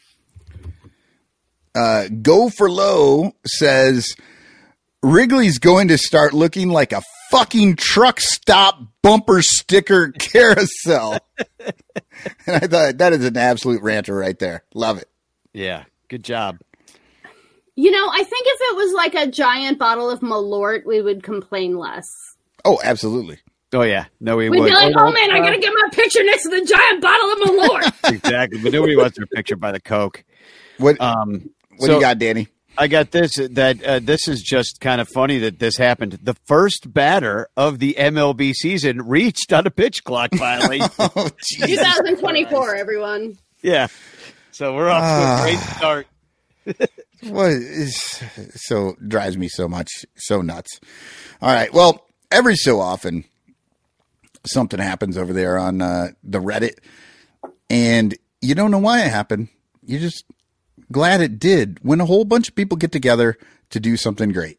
Uh, Go for Low says Wrigley's going to start looking like a fucking truck stop bumper sticker carousel. And I thought that is an absolute ranter right there. Love it. Yeah, good job. You know, I think if it was like a giant bottle of Malort, we would complain less. Oh, absolutely. Oh, yeah. No, we We'd would. be like, oh, oh, man, I got to get my picture next to the giant bottle of Malort. Exactly. But nobody wants their picture by the Coke. What, um, what so, do you got, Danny? I got this. That uh, this is just kind of funny that this happened. The first batter of the M L B season reached on a pitch clock violation. oh, twenty twenty-four, everyone. Yeah. So we're off to a great start. What is so drives me so much, so nuts. All right. Well, every so often, something happens over there on uh, the Reddit, and you don't know why it happened. You're just glad it did. When a whole bunch of people get together to do something great.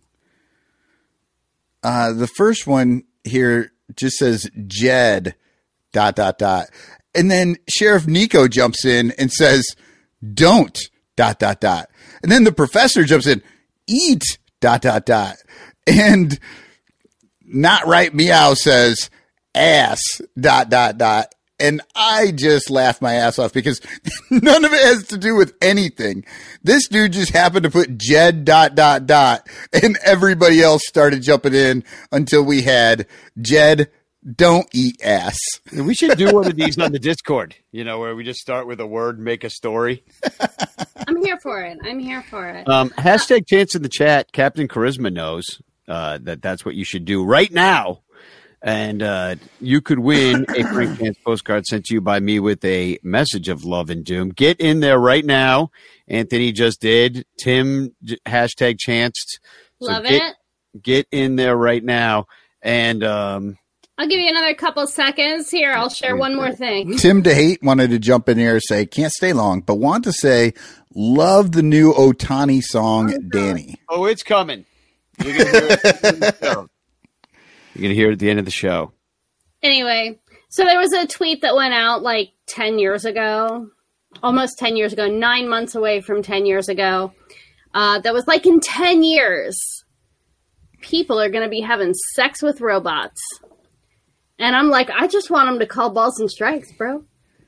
Uh, the first one here just says Jed dot dot dot, and then Sheriff Nico jumps in and says, "Don't." Dot, dot, dot. And then the professor jumps in, eat, dot, dot, dot. And Not Right Meow says, ass, dot, dot, dot. And I just laughed my ass off because none of it has to do with anything. This dude just happened to put Jed, dot, dot, dot. And everybody else started jumping in until we had Jed, don't eat ass. We should do one of these on the Discord, you know, where we just start with a word, make a story. I'm here for it. I'm here for it. Um, hashtag chance in the chat. Captain Charisma knows uh, that that's what you should do right now. And uh, you could win a Frank Chance postcard sent to you by me with a message of love and doom. Get in there right now. Anthony just did. Tim hashtag chanced. So love get, it. Get in there right now. And um, I'll give you another couple seconds here. I'll share one more thing. Tim DeHate wanted to jump in here and say, can't stay long, but want to say, love the new Otani song, oh, Danny. Oh, it's coming. You're going to hear it at the end of the show. You're going to hear it at the end of the show. Anyway, so there was a tweet that went out like ten years ago, almost ten years ago, nine months away from ten years ago, uh, that was like, in ten years, people are going to be having sex with robots. And I'm like, I just want them to call balls and strikes, bro.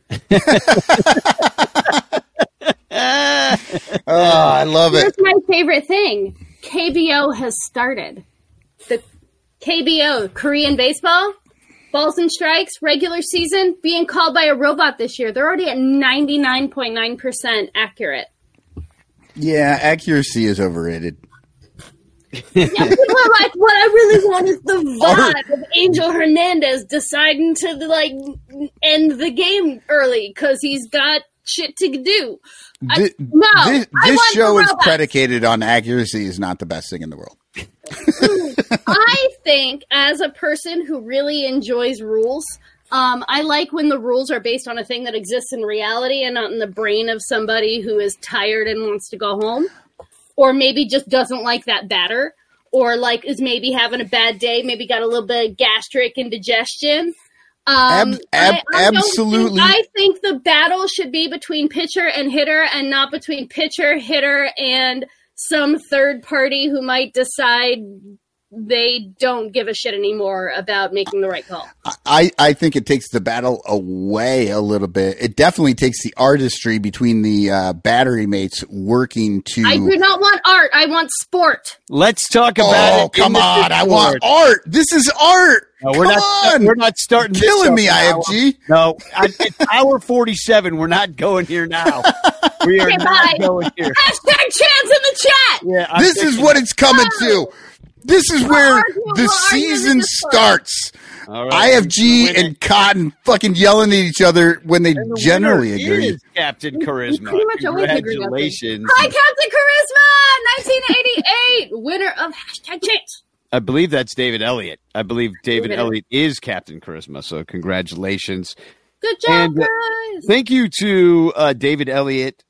Oh, I love it. Here's my favorite thing. K B O has started. The K B O, Korean baseball, balls and strikes, regular season, being called by a robot this year. They're already at ninety-nine point nine percent accurate. Yeah, accuracy is overrated. Yeah, people are like, what I really want is the vibe of Angel Hernandez deciding to like end the game early because he's got shit to do. I, Th- no, this, I this want show the is robots. predicated on accuracy is not the best thing in the world. I think, as a person who really enjoys rules, um, I like when the rules are based on a thing that exists in reality and not in the brain of somebody who is tired and wants to go home. Or maybe just doesn't like that batter, or like is maybe having a bad day, maybe got a little bit of gastric indigestion. Um, Ab- ab- I, I don't absolutely. Think, I think the battle should be between pitcher and hitter, and not between pitcher, hitter, and some third party who might decide they don't give a shit anymore about making the right call. I, I think it takes the battle away a little bit. It definitely takes the artistry between the uh, battery mates working to. I do not want art. I want sport. Let's talk about oh, it. Oh, come on. I want art. This is art. No, we're come not, on. We're not starting this Killing me, hour. I F G. No, I, it's hour forty-seven. We're not going here now. We are Okay, not bye. going here. Hashtag chance in the chat. Yeah, I'm This is thinking- what it's coming to. This is where argue- the we'll argue season this part. starts. All right, I F G win it. and Cotton fucking yelling at each other when they And the generally winner agree. is Captain Charisma. pretty much always agree on things. Congratulations. Hi, Captain Charisma, nineteen eighty-eight, winner of hashtag chance. I believe that's David Elliott. I believe David David Elliott is Captain Charisma. So congratulations. Good job, And, uh, guys. Thank you to uh, David Elliott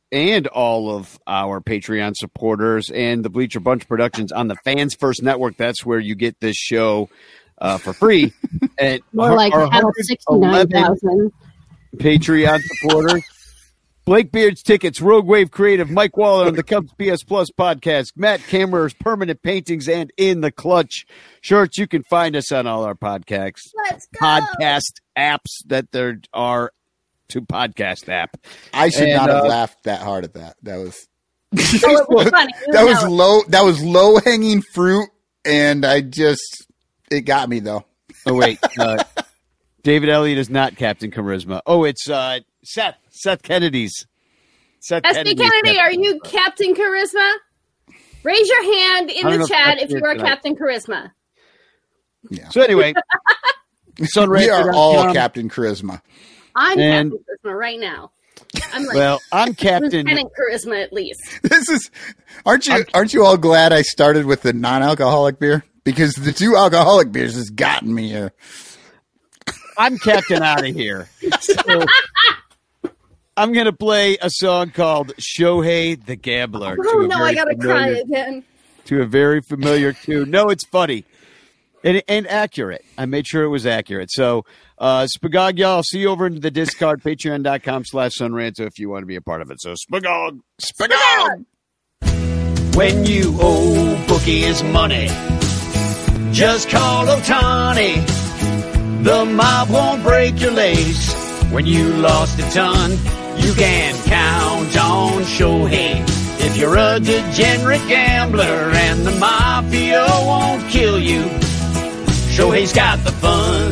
and all of our Patreon supporters and the Bleacher Bunch Productions on the Fans First Network. That's where you get this show uh, for free. And More like sixty-nine thousand Patreon supporters. Blake Beard's Tickets, Rogue Wave Creative, Mike Waller on the Cubs P S Plus podcast, Matt Kammerer's Permanent Paintings, and In the Clutch shirts. You can find us on all our podcasts, Let's go. podcast apps that there are to podcast app. I should And, not have uh, laughed that hard at that. That was Oh, it was funny. It that was valid. low. That was low hanging fruit, and I just it got me though. Oh wait, uh, David Elliott is not Captain Charisma. Oh, it's uh, Seth Seth Kennedy's. Seth S D Kennedy's Kennedy, Captain are you Captain Charisma? Raise your hand I in don't know the if chat that's if you it are tonight. Captain Charisma. So anyway, We are all Sunrancer dot com. Captain Charisma. I'm And- Captain Charisma right now. I'm like Well, I'm Captain. Lieutenant Charisma at least. This is aren't you aren't you all glad I started with the non-alcoholic beer? Because the two alcoholic beers has gotten me here. I'm Captain out of here. So, I'm going to play a song called Shohei the Gambler. to Oh a no, very I gotta cry familiar- again. To a very familiar tune. No, it's funny. And, and accurate. I made sure it was accurate. So, uh, Spagog, y'all, I'll see you over in the Discard, patreon.com slash Sunranto if you want to be a part of it. So, Spagog. Spagog! When you owe bookies money, just call Otani. The mob won't break your lace. When you lost a ton, you can count on Shohei. If you're a degenerate gambler and the mafia won't kill you, Shohei's got the funds.